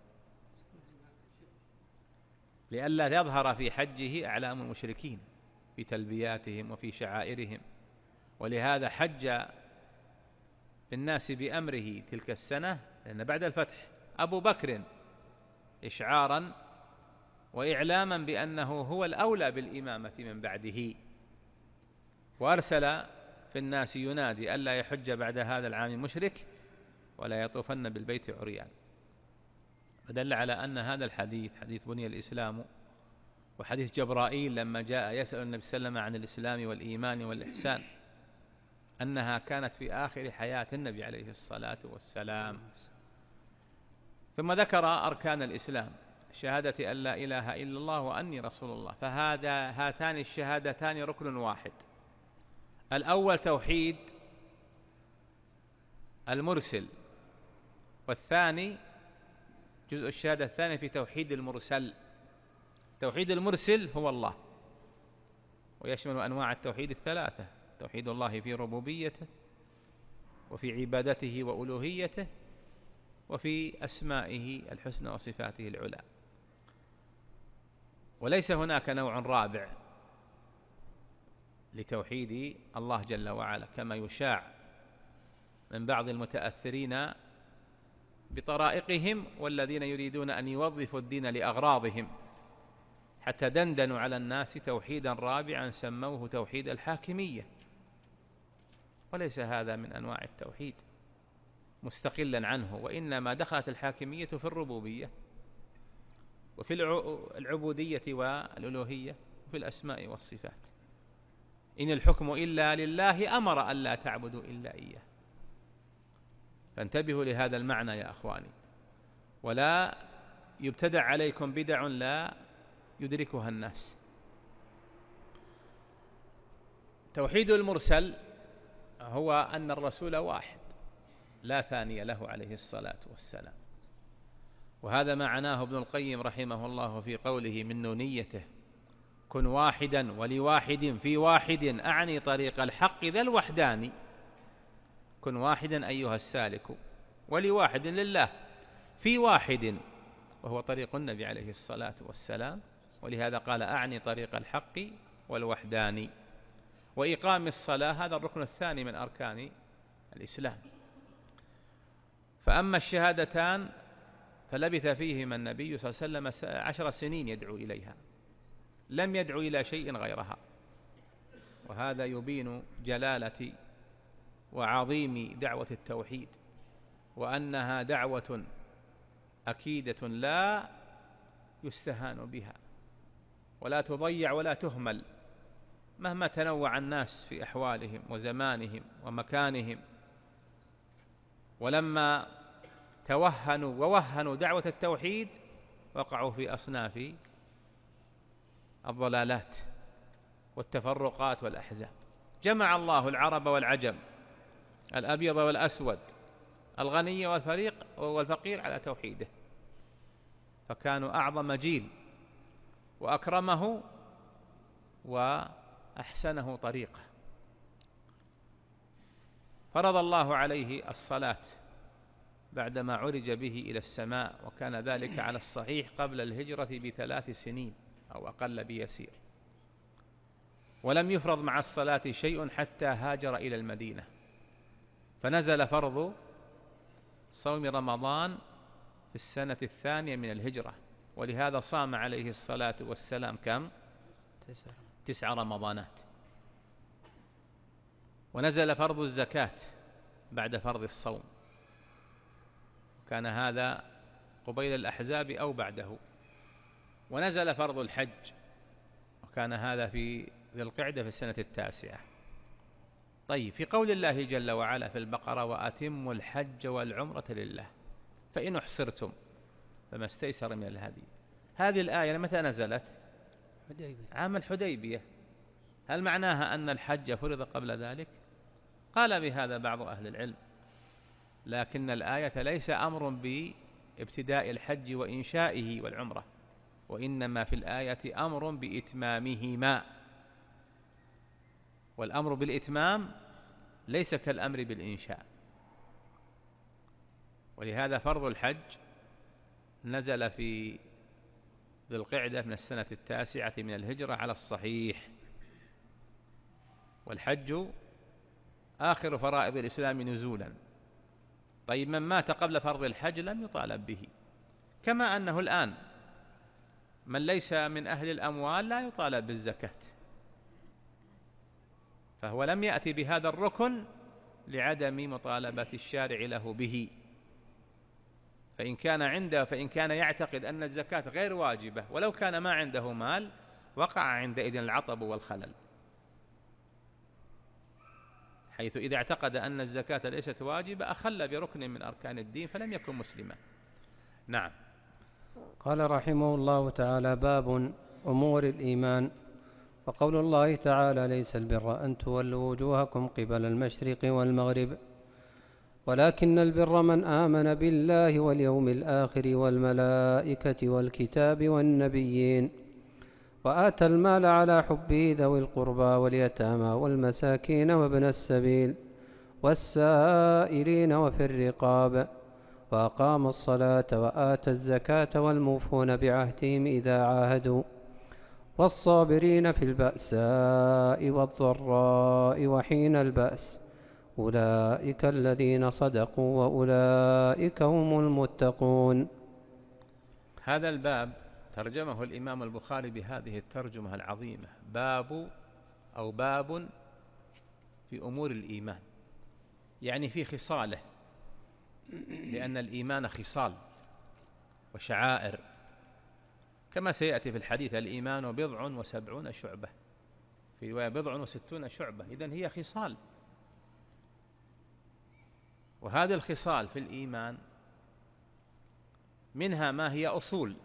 لئلا يظهر في حجه أعلام المشركين في تلبياتهم وفي شعائرهم. ولهذا حج بالناس بأمره تلك السنة، لأن بعد الفتح أبو بكر إشعارا وإعلاما بأنه هو الأولى بالإمامة من بعده، وأرسل في الناس ينادي ألا يحج بعد هذا العام مشرك ولا يطوفن بالبيت عريان. فدل على أن هذا الحديث، حديث بني الإسلام، وحديث جبرائيل لما جاء يسأل النبي صلى الله عليه وسلم عن الإسلام والإيمان والإحسان، أنها كانت في آخر حياة النبي عليه الصلاة والسلام. ثم ذكر أركان الإسلام: شهادة أن لا إله إلا الله وأني رسول الله. فهذا هاتان الشهادتان ركن واحد. الأول توحيد المرسل، والثاني جزء الشهادة الثاني في توحيد المرسل. توحيد المرسل هو الله، ويشمل أنواع التوحيد الثلاثة: توحيد الله في ربوبيته، وفي عبادته وألوهيته، وفي أسمائه الحسنى وصفاته العلى. وليس هناك نوع رابع لتوحيد الله جل وعلا كما يشاع من بعض المتأثرين بطرائقهم والذين يريدون أن يوظفوا الدين لأغراضهم، حتى دندنوا على الناس توحيدا رابعا سموه توحيد الحاكمية، وليس هذا من أنواع التوحيد مستقلا عنه، وإنما دخلت الحاكمية في الربوبية وفي العبودية والألوهية وفي الأسماء والصفات. إن الحكم إلا لله أمر أن لا تعبدوا إلا إياه. فانتبهوا لهذا المعنى يا أخواني، ولا يبتدع عليكم بدع لا يدركها الناس. توحيد المرسل هو أن الرسول واحد لا ثاني له عليه الصلاة والسلام، وهذا ما عناه ابن القيم رحمه الله في قوله من نونيته: كن واحدا ولواحد في واحد أعني طريق الحق ذا الوحدان. كن واحدا أيها السالك، ولواحد لله، في واحد وهو طريق النبي عليه الصلاة والسلام، ولهذا قال أعني طريق الحق والوحدان. وإقام الصلاة هذا الركن الثاني من أركان الإسلام. فأما الشهادتان فلبث فيهما النبي صلى الله عليه وسلم عشر سنين يدعو إليها، لم يدعو إلى شيء غيرها، وهذا يبين جلالة وعظيم دعوة التوحيد، وأنها دعوة أكيدة لا يستهان بها ولا تضيع ولا تهمل مهما تنوع الناس في أحوالهم وزمانهم ومكانهم. ولما توهنوا ووهنوا دعوة التوحيد وقعوا في أصناف الضلالات والتفرقات والأحزاب. جمع الله العرب والعجم، الأبيض والأسود، الغني والفريق والفقير على توحيده، فكانوا أعظم جيل وأكرمه وأحسنه طريقة. فرض الله عليه الصلاة بعدما عرج به إلى السماء، وكان ذلك على الصحيح قبل الهجرة بثلاث سنين أو أقل بيسير، ولم يفرض مع الصلاة شيء حتى هاجر إلى المدينة، فنزل فرض صوم رمضان في السنة الثانية من الهجرة، ولهذا صام عليه الصلاة والسلام كم؟ تسع, تسع رمضانات. ونزل فرض الزكاة بعد فرض الصوم، كان هذا قبيل الأحزاب أو بعده. ونزل فرض الحج، وكان هذا في ذي القعدة في السنة التاسعة. طيب، في قول الله جل وعلا في البقرة: وأتموا الحج والعمرة لله فإن أحصرتم فما استيسر من الهدي. هذه الآية متى نزلت؟ عام الحديبية. هل معناها أن الحج فرض قبل ذلك؟ قال بهذا بعض أهل العلم، لكن الآية ليس أمر بابتداء الحج وإنشائه والعمرة، وإنما في الآية أمر بإتمامهما، والأمر بالإتمام ليس كالأمر بالإنشاء. ولهذا فرض الحج نزل في ذي القعدة من السنة التاسعة من الهجرة على الصحيح، والحج آخر فرائض الإسلام نزولا. طيب، من مات قبل فرض الحج لم يطالب به، كما أنه الآن من ليس من أهل الأموال لا يطالب بالزكاة، فهو لم يأتي بهذا الركن لعدم مطالبة الشارع له به. فإن كان عنده فإن كان يعتقد أن الزكاة غير واجبة ولو كان ما عنده مال، وقع عندئذ العطب والخلل، حيث إذا اعتقد أن الزكاة ليست واجبة أخل بركن من أركان الدين فلم يكن مسلما. نعم.
قال رحمه الله تعالى: باب أمور الإيمان. وقول الله تعالى: ليس البر أن تولوا وجوهكم قبل المشرق والمغرب، ولكن البر من آمن بالله واليوم الآخر والملائكة والكتاب والنبيين وآتى المال على حبه ذوي القربى واليتامى والمساكين وابن السبيل والسائلين وفي الرقاب وأقام الصلاة وآتى الزكاة والموفون بعهدهم إذا عاهدوا والصابرين في البأساء والضراء وحين البأس أولئك الذين صدقوا وأولئك هم المتقون.
هذا الباب ترجمه الإمام البخاري بهذه الترجمة العظيمة: باب أو باب في أمور الإيمان، يعني في خصاله، لأن الإيمان خصال وشعائر، كما سيأتي في الحديث: الإيمان بضع وسبعون شعبة، في رواية بضع وستون شعبة. إذن هي خصال، وهذه الخصال في الإيمان منها ما هي أصول،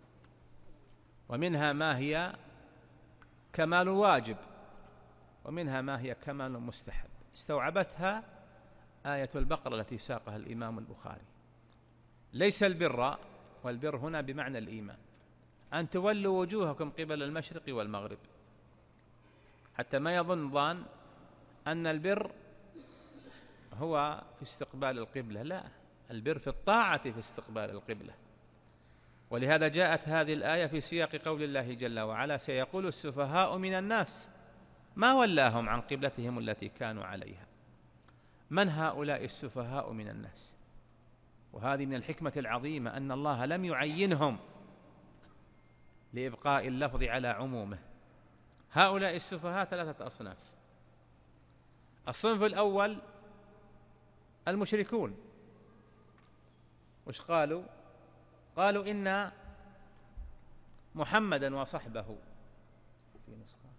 ومنها ما هي كمال واجب، ومنها ما هي كمال مستحب. استوعبتها آية البقرة التي ساقها الإمام البخاري: ليس البر، والبر هنا بمعنى الإيمان، أن تولوا وجوهكم قبل المشرق والمغرب، حتى ما يظن ظان أن البر هو في استقبال القبلة. لا، البر في الطاعة في استقبال القبلة. ولهذا جاءت هذه الآية في سياق قول الله جل وعلا: سيقول السفهاء من الناس ما ولاهم عن قبلتهم التي كانوا عليها. من هؤلاء السفهاء من الناس؟ وهذه من الحكمة العظيمة أن الله لم يعينهم لإبقاء اللفظ على عمومه. هؤلاء السفهاء ثلاثة أصناف. الصنف الأول المشركون. وش قالوا؟ قالوا إن محمدا وصحبه في نسخة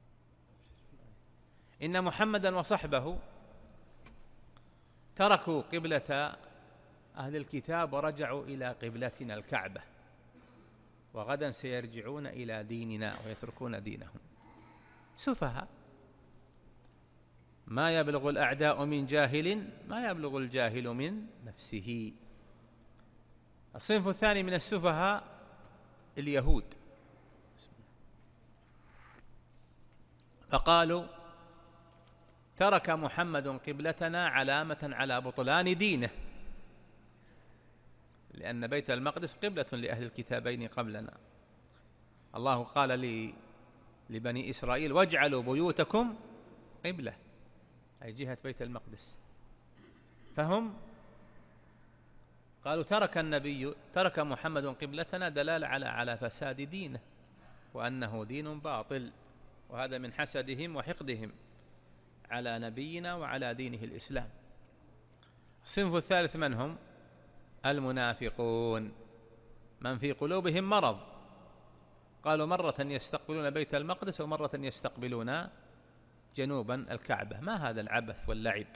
إن محمدا وصحبه تركوا قبلة أهل الكتاب ورجعوا إلى قبلتنا الكعبة، وغدا سيرجعون إلى ديننا ويتركون دينهم. سفهاء. ما يبلغ الأعداء من جاهل ما يبلغ الجاهل من نفسه. الصنف الثاني من السفهاء اليهود، فقالوا: ترك محمد قبلتنا علامة على بطلان دينه، لأن بيت المقدس قبلة لأهل الكتابين قبلنا. الله قال لبني إسرائيل: واجعلوا بيوتكم قبلة، أي جهة بيت المقدس. فهم قالوا: ترك النبي ترك محمد قبلتنا دلالة على على فساد دينه، وأنه دين باطل، وهذا من حسدهم وحقدهم على نبينا وعلى دينه الإسلام. الصنف الثالث من هم؟ المنافقون، من في قلوبهم مرض. قالوا: مرة يستقبلون بيت المقدس ومرة يستقبلون جنوبا الكعبة. ما هذا العبث واللعب؟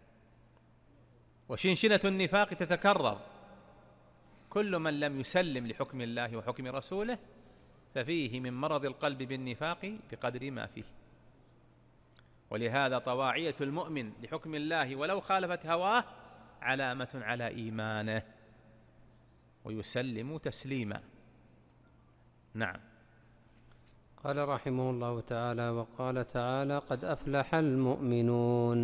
وشنشنة النفاق تتكرر. كل من لم يسلم لحكم الله وحكم رسوله ففيه من مرض القلب بالنفاق بقدر ما فيه. ولهذا طواعية المؤمن لحكم الله ولو خالفت هواه علامة على إيمانه، ويسلم تسليما. نعم.
قال رحمه الله تعالى: وقال تعالى: قد أفلح المؤمنون.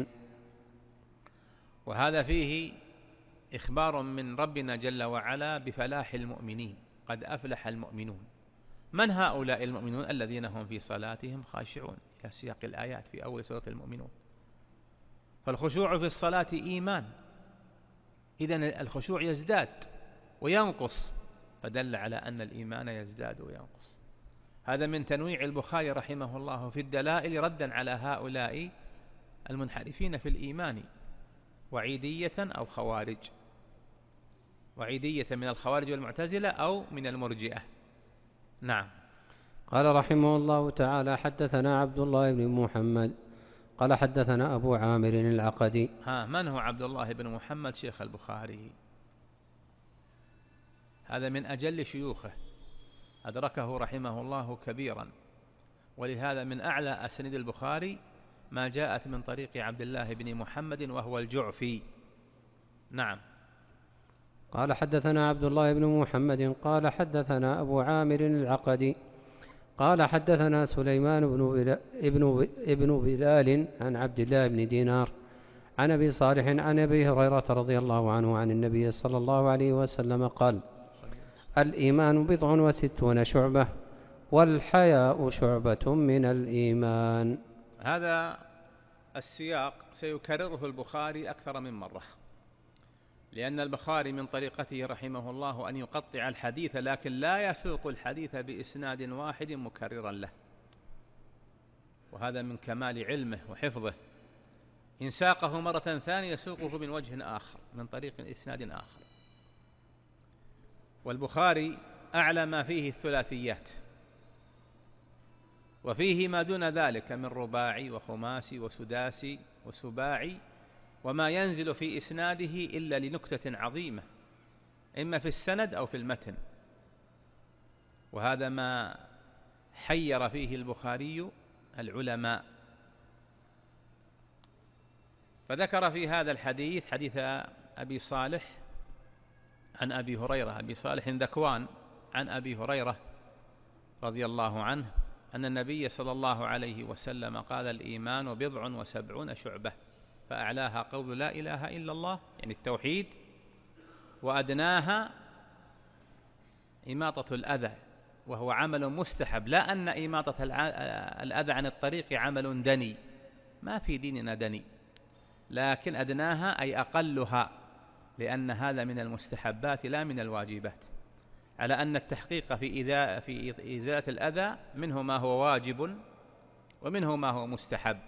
وهذا فيه إخبار من ربنا جل وعلا بفلاح المؤمنين. قد أفلح المؤمنون. من هؤلاء المؤمنون؟ الذين هم في صلاتهم خاشعون، في سياق الآيات في أول سورة المؤمنون. فالخشوع في الصلاة إيمان، إذن الخشوع يزداد وينقص، فدل على أن الإيمان يزداد وينقص. هذا من تنويع البخاري رحمه الله في الدلائل ردا على هؤلاء المنحرفين في الإيمان، وعيدية أو خوارج، وعيدية من الخوارج والمعتزلة أو من المرجئة. نعم.
قال رحمه الله تعالى: حدثنا عبد الله بن محمد قال حدثنا أبو عامر العقدي.
ها، من هو عبد الله بن محمد شيخ البخاري؟ هذا من أجل شيوخه، أدركه رحمه الله كبيرا، ولهذا من أعلى أسانيد البخاري ما جاءت من طريق عبد الله بن محمد وهو الجعفي، نعم.
قال حدثنا عبد الله بن محمد قال حدثنا أبو عامر العقدي قال حدثنا سليمان بن بلا ابن, ابن بلال عن عبد الله بن دينار عن أبي صالح عن أبي هريرة رضي الله عنه عن النبي صلى الله عليه وسلم قال: الإيمان بضع وستون شعبة والحياء شعبة من الإيمان.
هذا السياق سيكرره البخاري أكثر من مرة، لأن البخاري من طريقته رحمه الله أن يقطع الحديث، لكن لا يسوق الحديث بإسناد واحد مكررا له، وهذا من كمال علمه وحفظه. إن ساقه مرة ثانية يسوقه من وجه آخر من طريق إسناد آخر. والبخاري أعلى ما فيه الثلاثيات، وفيه ما دون ذلك من رباعي وخماسي وسداسي وسباعي، وما ينزل في إسناده إلا لنكتة عظيمة إما في السند أو في المتن، وهذا ما حير فيه البخاري العلماء. فذكر في هذا الحديث حديث أبي صالح عن أبي هريرة، أبي صالح ذكوان عن أبي هريرة رضي الله عنه أن النبي صلى الله عليه وسلم قال: الإيمان بضع وسبعون شعبة، فأعلاها قول لا إله إلا الله يعني التوحيد، وأدناها إماطة الأذى، وهو عمل مستحب، لا أن إماطة الأذى عن الطريق عمل دني، ما في ديننا دني، لكن أدناها أي أقلها، لأن هذا من المستحبات لا من الواجبات، على أن التحقيق في إذا في إزالة الأذى منه ما هو واجب ومنه ما هو مستحب.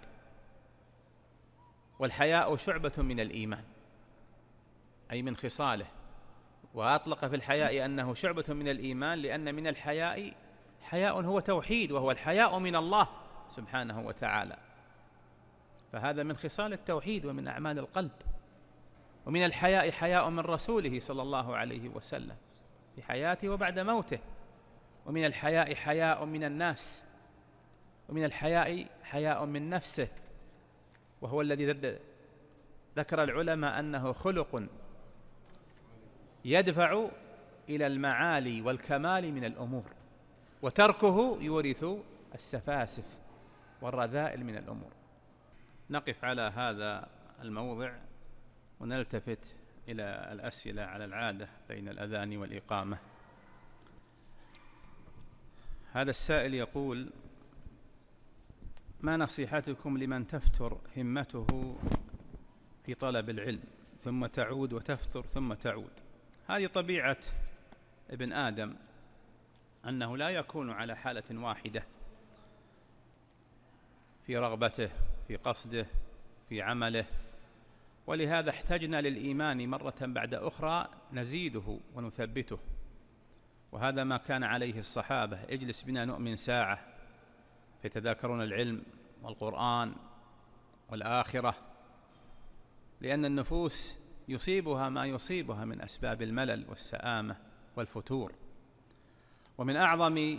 والحياء شعبة من الإيمان أي من خصاله، وأطلق في الحياء أنه شعبة من الإيمان لأن من الحياء حياء هو توحيد، وهو الحياء من الله سبحانه وتعالى، فهذا من خصال التوحيد ومن أعمال القلب. ومن الحياء حياء من رسوله صلى الله عليه وسلم في حياته وبعد موته. ومن الحياء حياء من الناس، ومن الحياء حياء من نفسه، وهو الذي ذكر العلماء أنه خلق يدفع إلى المعالي والكمال من الأمور، وتركه يورث السفاسف والرذائل من الأمور. نقف على هذا الموضع ونلتفت إلى الأسئلة على العادة بين الأذان والإقامة. هذا السائل يقول: ما نصيحتكم لمن تفتر همته في طلب العلم ثم تعود وتفتر ثم تعود؟ هذه طبيعة ابن آدم، أنه لا يكون على حالة واحدة في رغبته في قصده في عمله، ولهذا احتجنا للإيمان مرة بعد أخرى نزيده ونثبته، وهذا ما كان عليه الصحابة: اجلس بنا نؤمن ساعة فيتذاكرون العلم والقرآن والآخرة، لأن النفوس يصيبها ما يصيبها من أسباب الملل والسآمة والفتور. ومن أعظم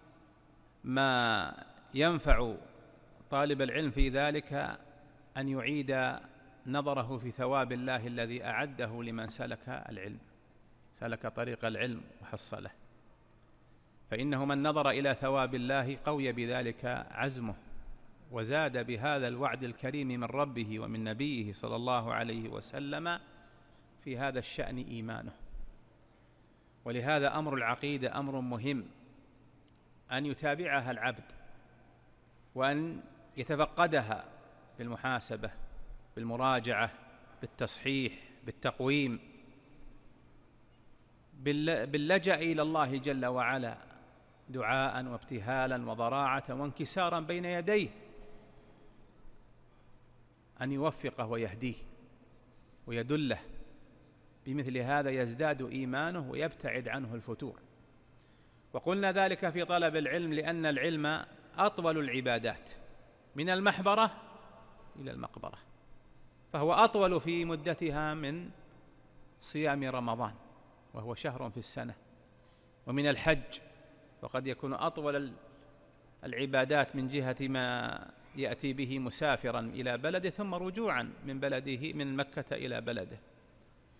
ما ينفع طالب العلم في ذلك أن يعيد نظره في ثواب الله الذي أعده لمن سلك العلم، سلك طريق العلم وحصله، فإنه من نظر إلى ثواب الله قوي بذلك عزمه، وزاد بهذا الوعد الكريم من ربه ومن نبيه صلى الله عليه وسلم في هذا الشأن إيمانه. ولهذا أمر العقيدة أمر مهم أن يتابعها العبد، وأن يتفقدها بالمحاسبة بالمراجعة بالتصحيح بالتقويم، باللجأ إلى الله جل وعلا دعاء وابتهالا وضراعة وانكسارا بين يديه أن يوفقه ويهديه ويدله. بمثل هذا يزداد إيمانه ويبتعد عنه الفتور. وقلنا ذلك في طلب العلم لأن العلم أطول العبادات من المحبرة إلى المقبرة، فهو أطول في مدتها من صيام رمضان وهو شهر في السنة، ومن الحج، وقد يكون أطول العبادات من جهة ما يأتي به مسافرا إلى بلده ثم رجوعا من بلده من مكة إلى بلده.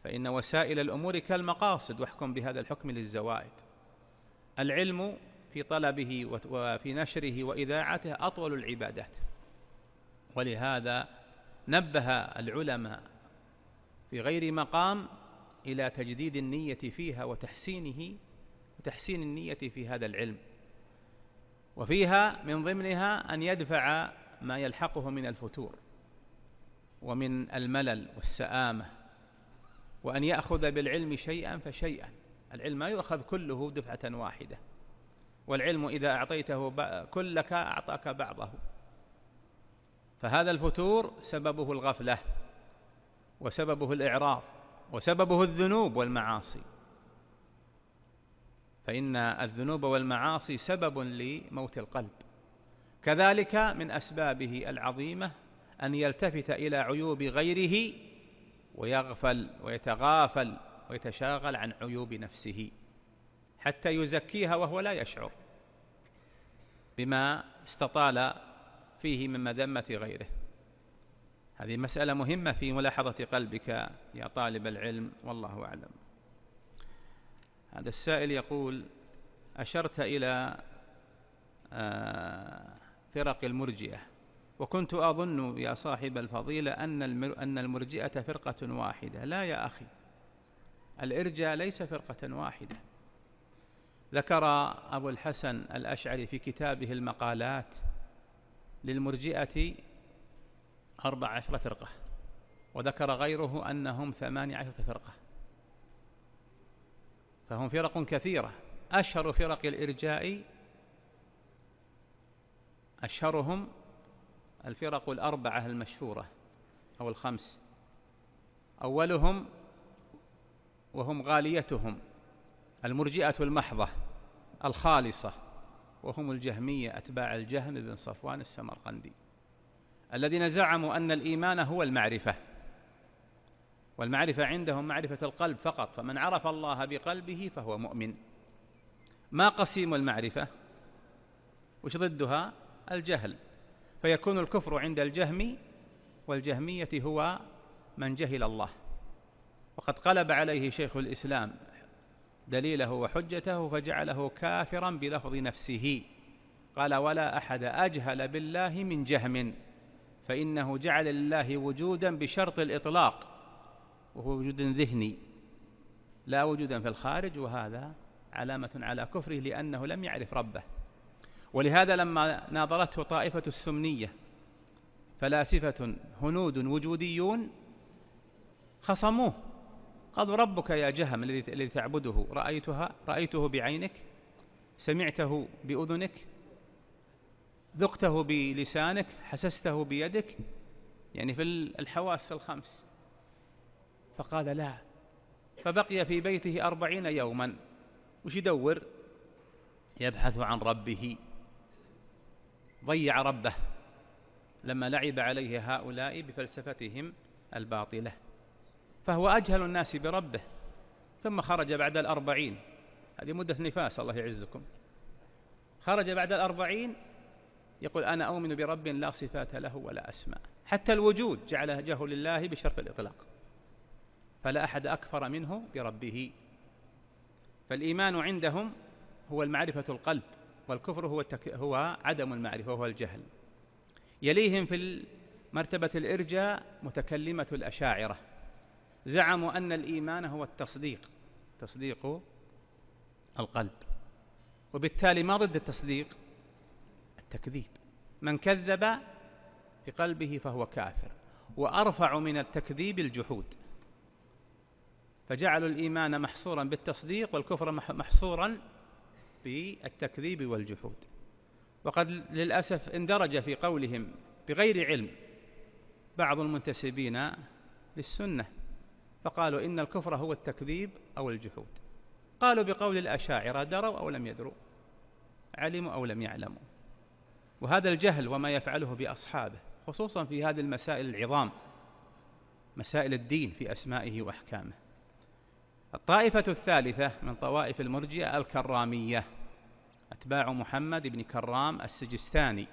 فإن وسائل الأمور كالمقاصد، واحكم بهذا الحكم للزوائد. العلم في طلبه وفي نشره وإذاعته أطول العبادات، ولهذا نبه العلماء في غير مقام إلى تجديد النية فيها وتحسينه وتحسين النية في هذا العلم، وفيها من ضمنها أن يدفع ما يلحقه من الفتور ومن الملل والسآمة، وأن يأخذ بالعلم شيئا فشيئا. العلم ما يؤخذ كله دفعة واحدة، والعلم إذا أعطيته كلك أعطاك بعضه. فهذا الفتور سببه الغفلة، وسببه الإعراض، وسببه الذنوب والمعاصي، فإن الذنوب والمعاصي سبب لموت القلب. كذلك من أسبابه العظيمة أن يلتفت إلى عيوب غيره ويغفل ويتغافل ويتشاغل عن عيوب نفسه حتى يزكيها وهو لا يشعر بما استطال فيه من مذمة غيره. هذه مسألة مهمة في ملاحظة قلبك يا طالب العلم، والله أعلم. هذا السائل يقول: أشرت إلى فرق المرجئة، وكنت أظن يا صاحب الفضيلة أن المرجئة فرقة واحدة. لا يا أخي، الإرجاء ليس فرقة واحدة. ذكر أبو الحسن الأشعري في كتابه المقالات للمرجئة أربع عشرة فرقة، وذكر غيره أنهم ثمانية عشرة فرقة، فهم فرق كثيرة. أشهر فرق الإرجاء أشهرهم الفرق الأربعة المشهورة أو الخمس. أولهم وهم غاليتهم المرجئة المحضة الخالصة، وهم الجهمية أتباع الجهم بن صفوان السمرقندي، الذين زعموا أن الإيمان هو المعرفة، والمعرفة عندهم معرفة القلب فقط، فمن عرف الله بقلبه فهو مؤمن. ما قسيم المعرفة؟ وش ضدها؟ الجهل. فيكون الكفر عند الجهم والجهمية هو من جهل الله، وقد قلب عليه شيخ الإسلام دليله وحجته فجعله كافرا بلفظ نفسه. قال: ولا أحد أجهل بالله من جهم، فإنه جعل لله وجودا بشرط الإطلاق، وهو وجود ذهني لا وجودا في الخارج، وهذا علامة على كفره لأنه لم يعرف ربه. ولهذا لما ناظرته طائفة السمنية فلاسفة هنود وجوديون خصموه، قالوا: ربك يا جهم الذي تعبده رأيتها رأيته بعينك، سمعته بأذنك، ذقته بلسانك، حسسته بيدك، يعني في الحواس الخمس. فقال: لا. فبقي في بيته أربعين يوما، وش يدور؟ يبحث عن ربه. ضيع ربه لما لعب عليه هؤلاء بفلسفتهم الباطلة، فهو أجهل الناس بربه. ثم خرج بعد الأربعين، هذه مدة نفاس الله يعزكم، خرج بعد الأربعين يقول: أنا أؤمن برب لا صفات له ولا أسماء. حتى الوجود جعله لله بشرط الإطلاق، فلا أحد أكفر منه بربه. فالإيمان عندهم هو المعرفة القلب، والكفر هو, التك... هو عدم المعرفة وهو الجهل. يليهم في مرتبة الإرجاء متكلمة الأشاعرة، زعموا أن الإيمان هو التصديق، تصديق القلب، وبالتالي ما ضد التصديق؟ التكذيب. من كذب بقلبه فهو كافر، وأرفع من التكذيب الجحود. فجعلوا الإيمان محصورا بالتصديق، والكفر محصورا بالتكذيب والجحود. وقد للأسف اندرج في قولهم بغير علم بعض المنتسبين للسنة، فقالوا إن الكفر هو التكذيب أو الجحود. قالوا بقول الأشاعرة دروا أو لم يدروا، علموا أو لم يعلموا. وهذا الجهل وما يفعله بأصحابه، خصوصا في هذه المسائل العظام، مسائل الدين في أسمائه وأحكامه. الطائفة الثالثة من طوائف المرجئة الكرامية، أتباع محمد بن كرام السجستاني،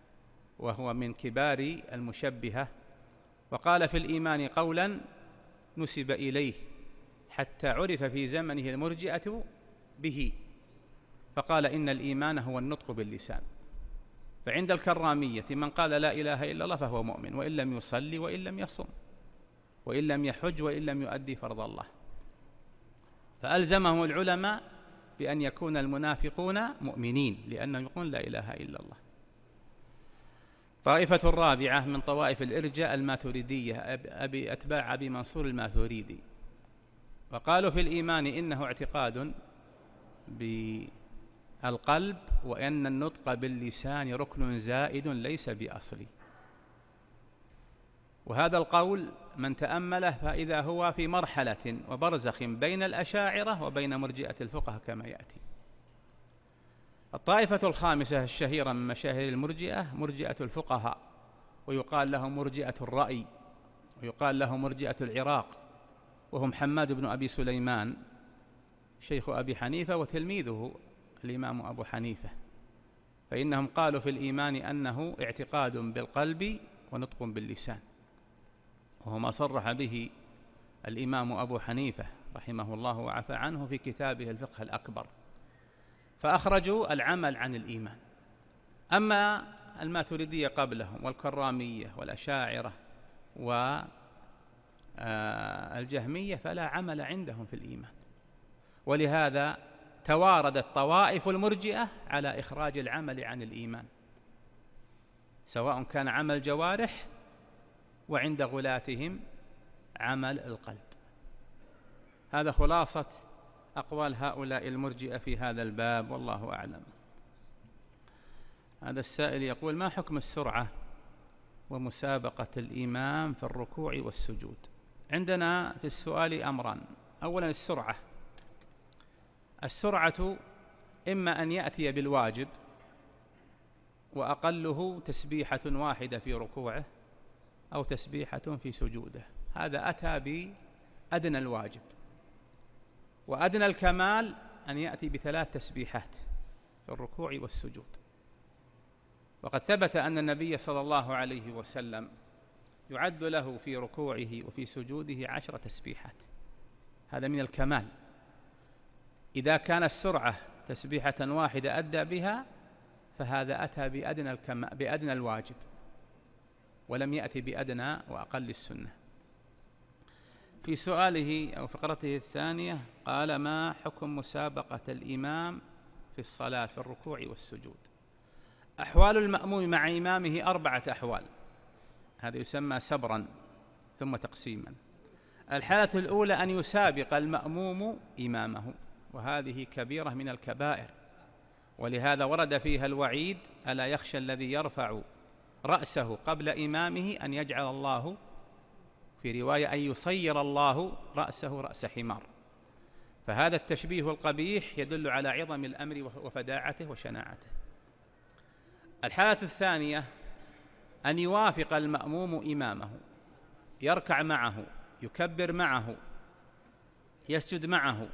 وهو من كبار المشبهة، وقال في الإيمان قولا نسب إليه حتى عرف في زمنه المرجئة به، فقال إن الإيمان هو النطق باللسان. فعند الكرامية من قال لا إله إلا الله فهو مؤمن، وإن لم يصلي وإن لم يصم وإن لم يحج وإن لم يؤدي فرض الله. فألزمهم العلماء بأن يكون المنافقون مؤمنين، لأنهم يقولون لا إله إلا الله. طائفة الرابعة من طوائف الإرجاء الماتريدية، أبي أتباع أبي منصور الماتريدي، وقالوا في الإيمان إنه اعتقاد بالقلب، وأن النطق باللسان ركن زائد ليس بأصلي. وهذا القول من تأمله فإذا هو في مرحلة وبرزخ بين الأشاعرة وبين مرجئة الفقهاء كما يأتي. الطائفة الخامسة الشهيرة من مشاهير المرجئة مرجئة الفقهاء، ويقال لهم مرجئة الرأي، ويقال لهم مرجئة العراق، وهم حماد بن أبي سليمان شيخ أبي حنيفة وتلميذه الإمام أبو حنيفة. فإنهم قالوا في الإيمان أنه اعتقاد بالقلب ونطق باللسان، وهو ما صرح به الإمام أبو حنيفة رحمه الله وعفى عنه في كتابه الفقه الأكبر، فأخرجوا العمل عن الإيمان. أما الماتريدية قبلهم والكرامية والأشاعرة والجهمية فلا عمل عندهم في الإيمان، ولهذا تواردت طوائف المرجئة على إخراج العمل عن الإيمان، سواء كان عمل جوارح وعند غلاتهم عمل القلب. هذا خلاصة أقوال هؤلاء المرجئة في هذا الباب، والله أعلم. هذا السائل يقول: ما حكم السرعة ومسابقة الإمام في الركوع والسجود؟ عندنا في السؤال أمران. أولا السرعة، السرعة إما أن يأتي بالواجب وأقله تسبيحة واحدة في ركوعه أو تسبيحة في سجوده، هذا أتى بأدنى الواجب. وأدنى الكمال أن يأتي بثلاث تسبيحات في الركوع والسجود. وقد ثبت أن النبي صلى الله عليه وسلم يعد له في ركوعه وفي سجوده عشر تسبيحات، هذا من الكمال. إذا كان السرعة تسبيحة واحدة أدى بها فهذا أتى بأدنى, بأدنى الواجب، ولم يأتي بأدنى وأقل السنة. في سؤاله أو فقرته الثانية قال: ما حكم مسابقة الإمام في الصلاة في الركوع والسجود؟ أحوال المأموم مع إمامه أربعة أحوال، هذا يسمى سبرا ثم تقسيما. الحالة الأولى أن يسابق المأموم إمامه، وهذه كبيرة من الكبائر، ولهذا ورد فيها الوعيد: ألا يخشى الذي يرفع رأسه قبل إمامه أن يجعل الله، في رواية أن يصير الله رأسه رأس حمار. فهذا التشبيه القبيح يدل على عظم الأمر وفداعته وشناعته. الحالة الثانية أن يوافق المأموم إمامه، يركع معه، يكبر معه، يسجد معه،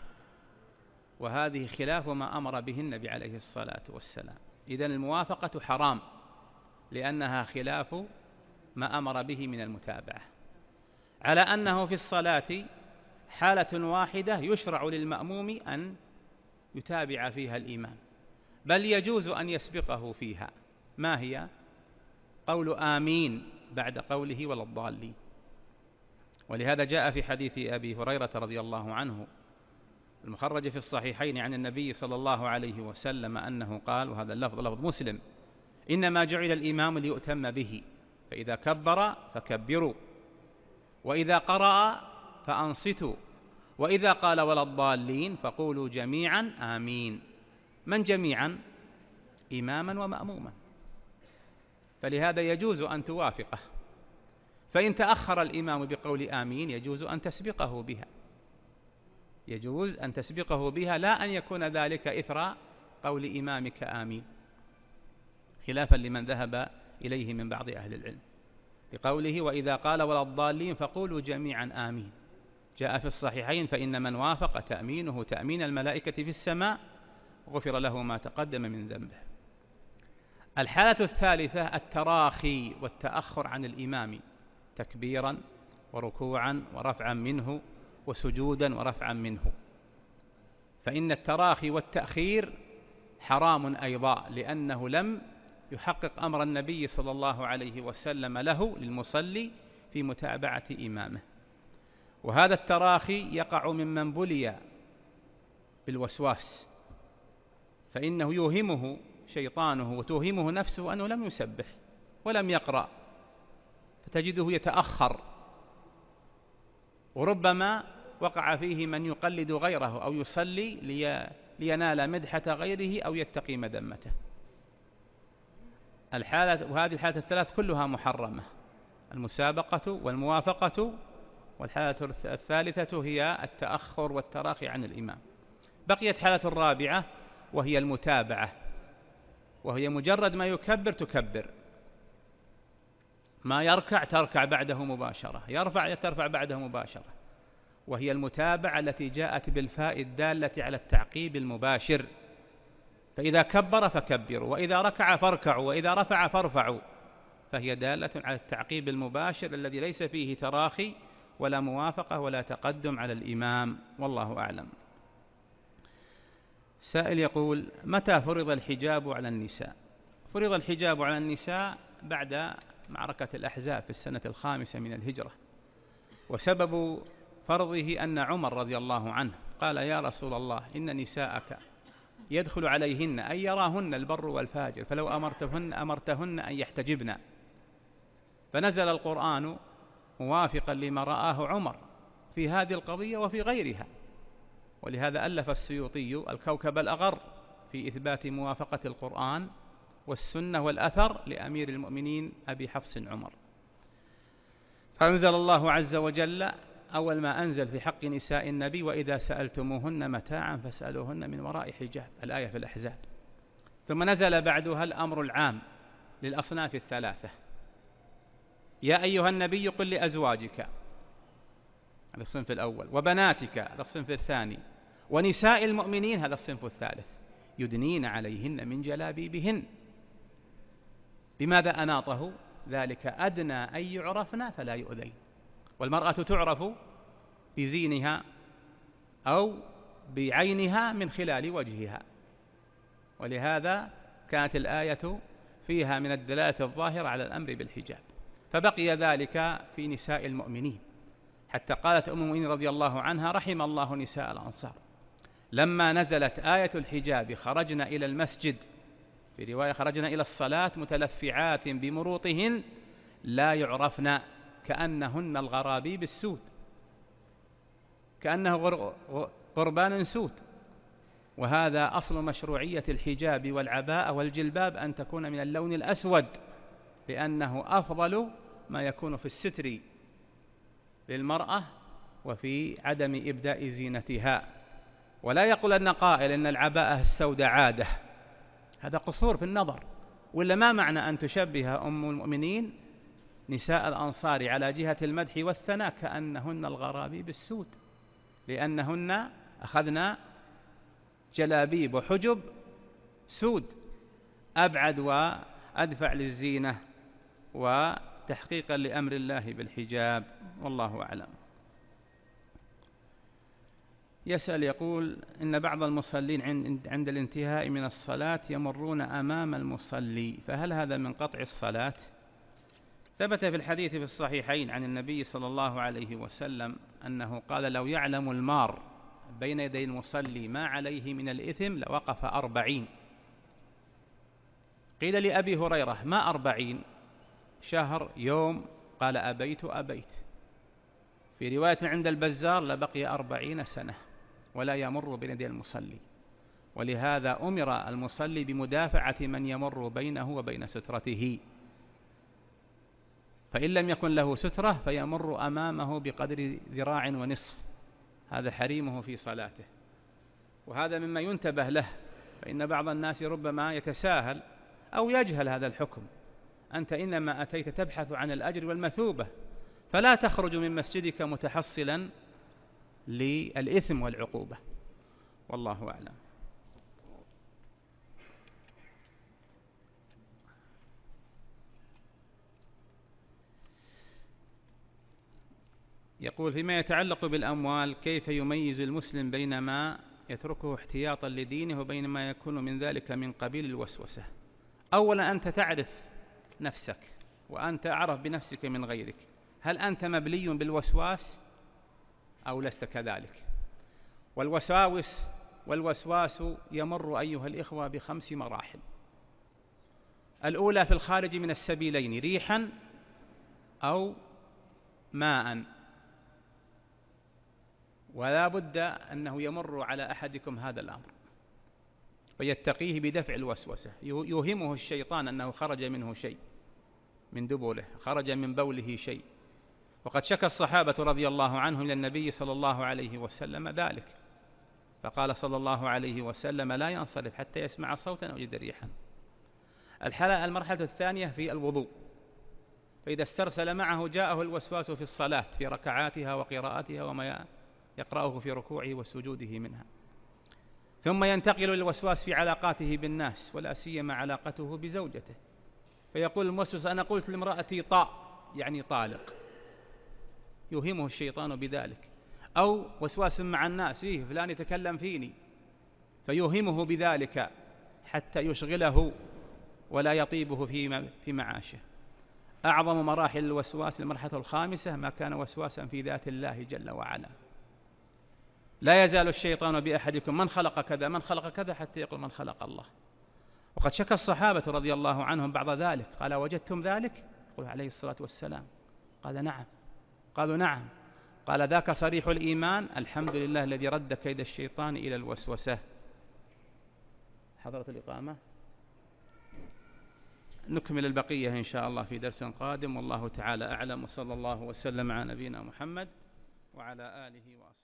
وهذه خلاف ما أمر به النبي عليه الصلاة والسلام. إذن الموافقة حرام، لأنها خلاف ما أمر به من المتابعة. على أنه في الصلاة حالة واحدة يشرع للمأموم أن يتابع فيها الإمام، بل يجوز أن يسبقه فيها. ما هي؟ قول آمين بعد قوله ولا الضالين. ولهذا جاء في حديث أبي هريرة رضي الله عنه المخرج في الصحيحين عن النبي صلى الله عليه وسلم أنه قال، وهذا اللفظ لفظ مسلم: إنما جعل الإمام ليؤتم به، فإذا كبر فكبروا، وإذا قرأ فأنصتوا، وإذا قال ولا الضالين فقولوا جميعا آمين. من جميعا؟ إماما ومأموما. فلهذا يجوز أن توافقه، فإن تأخر الإمام بقول آمين يجوز أن تسبقه بها، يجوز أن تسبقه بها، لا أن يكون ذلك إثر قول إمامك آمين، خلافا لمن ذهب إليه من بعض أهل العلم بقوله وإذا قال ولا الضالين فقولوا جميعا آمين. جاء في الصحيحين: فإن من وافق تأمينه تأمين الملائكة في السماء غفر له ما تقدم من ذنبه. الحالة الثالثة التراخي والتأخر عن الإمام تكبيرا وركوعا ورفعا منه وسجودا ورفعا منه. فإن التراخي والتأخير حرام أيضا، لأنه لم يحقق أمر النبي صلى الله عليه وسلم له للمصلي في متابعة إمامه. وهذا التراخي يقع ممن بلي بالوسواس، فإنه يوهمه شيطانه وتوهمه نفسه أنه لم يسبح ولم يقرأ، فتجده يتأخر، وربما وقع فيه من يقلد غيره أو يصلي لي لينال مدحة غيره أو يتقي مذمته. الحالة وهذه الحالة الثلاث كلها محرمة: المسابقة والموافقة، والحالة الثالثة هي التأخر والتراخي عن الإمام. بقيت حالة الرابعة وهي المتابعة، وهي مجرد ما يكبر تكبر، ما يركع تركع بعده مباشرة، يرفع ترفع بعده مباشرة، وهي المتابعة التي جاءت بالفاء الدالة على التعقيب المباشر. فإذا كبر فكبروا، وإذا ركع فاركعوا، وإذا رفع فارفعوا، فهي دالة على التعقيب المباشر الذي ليس فيه تراخي ولا موافقة ولا تقدم على الإمام، والله أعلم. سائل يقول: متى فرض الحجاب على النساء؟ فرض الحجاب على النساء بعد معركة الأحزاب في السنة الخامسة من الهجرة، وسبب فرضه أن عمر رضي الله عنه قال: يا رسول الله، إن نساءك يدخل عليهن أن يراهن البر والفاجر، فلو أمرتهن أمرتهن أن يحتجبن. فنزل القرآن موافقا لما رآه عمر في هذه القضية وفي غيرها، ولهذا ألف السيوطي الكوكب الأغر في إثبات موافقة القرآن والسنة والأثر لأمير المؤمنين أبي حفص عمر. فأنزل الله عز وجل أول ما أنزل في حق نساء النبي: وإذا سألتموهن متاعا فاسألوهن من وراء حجاب، الآية في الأحزاب. ثم نزل بعدها الأمر العام للأصناف الثلاثة: يا أيها النبي قل لأزواجك، هذا الصنف الأول، وبناتك، هذا الصنف الثاني، ونساء المؤمنين، هذا الصنف الثالث، يدنين عليهن من جلابيبهن. بماذا أناطه؟ ذلك أدنى أن يعرفن فلا يؤذين. والمرأة تعرف بزينها أو بعينها من خلال وجهها، ولهذا كانت الآية فيها من الدلالة الظاهرة على الأمر بالحجاب. فبقي ذلك في نساء المؤمنين، حتى قالت أم المؤمنين رضي الله عنها: رحم الله نساء الأنصار، لما نزلت آية الحجاب خرجنا إلى المسجد، في رواية خرجنا إلى الصلاة متلفعات بمروطهن لا يعرفن كأنهن الغرابيب السود، كأنه قربان سود. وهذا أصل مشروعية الحجاب والعباءة والجلباب، أن تكون من اللون الأسود، لأنه أفضل ما يكون في الستر للمرأة وفي عدم إبداء زينتها. ولا يقول أن قائل إن العباءة السوداء عادة، هذا قصور في النظر. ولا ما معنى أن تشبه أم المؤمنين نساء الأنصار على جهة المدح والثناء كأنهن الغرابيب السود، لأنهن أخذنا جلابيب وحجب سود، أبعد وأدفع للزينة وتحقيقا لأمر الله بالحجاب، والله أعلم. يسأل يقول: إن بعض المصلين عند الانتهاء من الصلاة يمرون أمام المصلي، فهل هذا من قطع الصلاة؟ ثبت في الحديث في الصحيحين عن النبي صلى الله عليه وسلم أنه قال: لو يعلم المار بين يدي المصلي ما عليه من الإثم لوقف أربعين. قيل لأبي هريرة: ما أربعين؟ شهر، يوم؟ قال: أبيت أبيت. في رواية عند البزار: لبقي أربعين سنة ولا يمر بين يدي المصلي. ولهذا أمر المصلي بمدافعة من يمر بينه وبين سترته، فإن لم يكن له سترة فيمر أمامه بقدر ذراع ونصف، هذا حريمه في صلاته. وهذا مما ينتبه له، فإن بعض الناس ربما يتساهل أو يجهل هذا الحكم. أنت إنما أتيت تبحث عن الأجر والمثوبة، فلا تخرج من مسجدك متحصلا للإثم والعقوبة، والله أعلم. يقول فيما يتعلق بالأموال كيف يميز المسلم بين ما يتركه احتياطا لدينه وبين ما يكون من ذلك من قبيل الوسوسة؟ أولا أنت تعرف نفسك وأنت أعرف بنفسك من غيرك، هل أنت مبلي بالوسواس أو لست كذلك؟ والوساوس والوسواس يمر أيها الإخوة بخمس مراحل. الأولى في الخارج من السبيلين، ريحا أو ماء، ولا بد أنه يمر على أحدكم هذا الأمر ويتقيه بدفع الوسوسة. يوهمه الشيطان أنه خرج منه شيء من دبوله، خرج من بوله شيء، وقد شكى الصحابة رضي الله عنهم إلى النبي صلى الله عليه وسلم ذلك، فقال صلى الله عليه وسلم لا ينصرف حتى يسمع صوتا أو يجد ريحا. الحالة المرحلة الثانية في الوضوء، فإذا استرسل معه جاءه الوسواس في الصلاة في ركعاتها وقراءتها وما يقرأه في ركوعه وسجوده منها. ثم ينتقل للوسواس في علاقاته بالناس ولا سيما علاقته بزوجته، فيقول الموسوس أنا قلت لامرأتي طاء يعني طالق، يوهمه الشيطان بذلك. أو وسواس مع الناس، فيه فلان يتكلم فيني، فيوهمه بذلك حتى يشغله ولا يطيبه في معاشه. أعظم مراحل الوسواس المرحلة الخامسة ما كان وسواسا في ذات الله جل وعلا. لا يزال الشيطان بأحدكم من خلق كذا من خلق كذا حتى يقول من خلق الله. وقد شكى الصحابة رضي الله عنهم بعض ذلك، قال وجدتم ذلك؟ قال عليه الصلاة والسلام قال نعم. قالوا نعم. قال ذاك صريح الإيمان، الحمد لله الذي رد كيد الشيطان إلى الوسوسة. حضرت الإقامة، نكمل البقية إن شاء الله في درس قادم، والله تعالى أعلم، وصلى الله وسلم على نبينا محمد وعلى آله وأصحابه.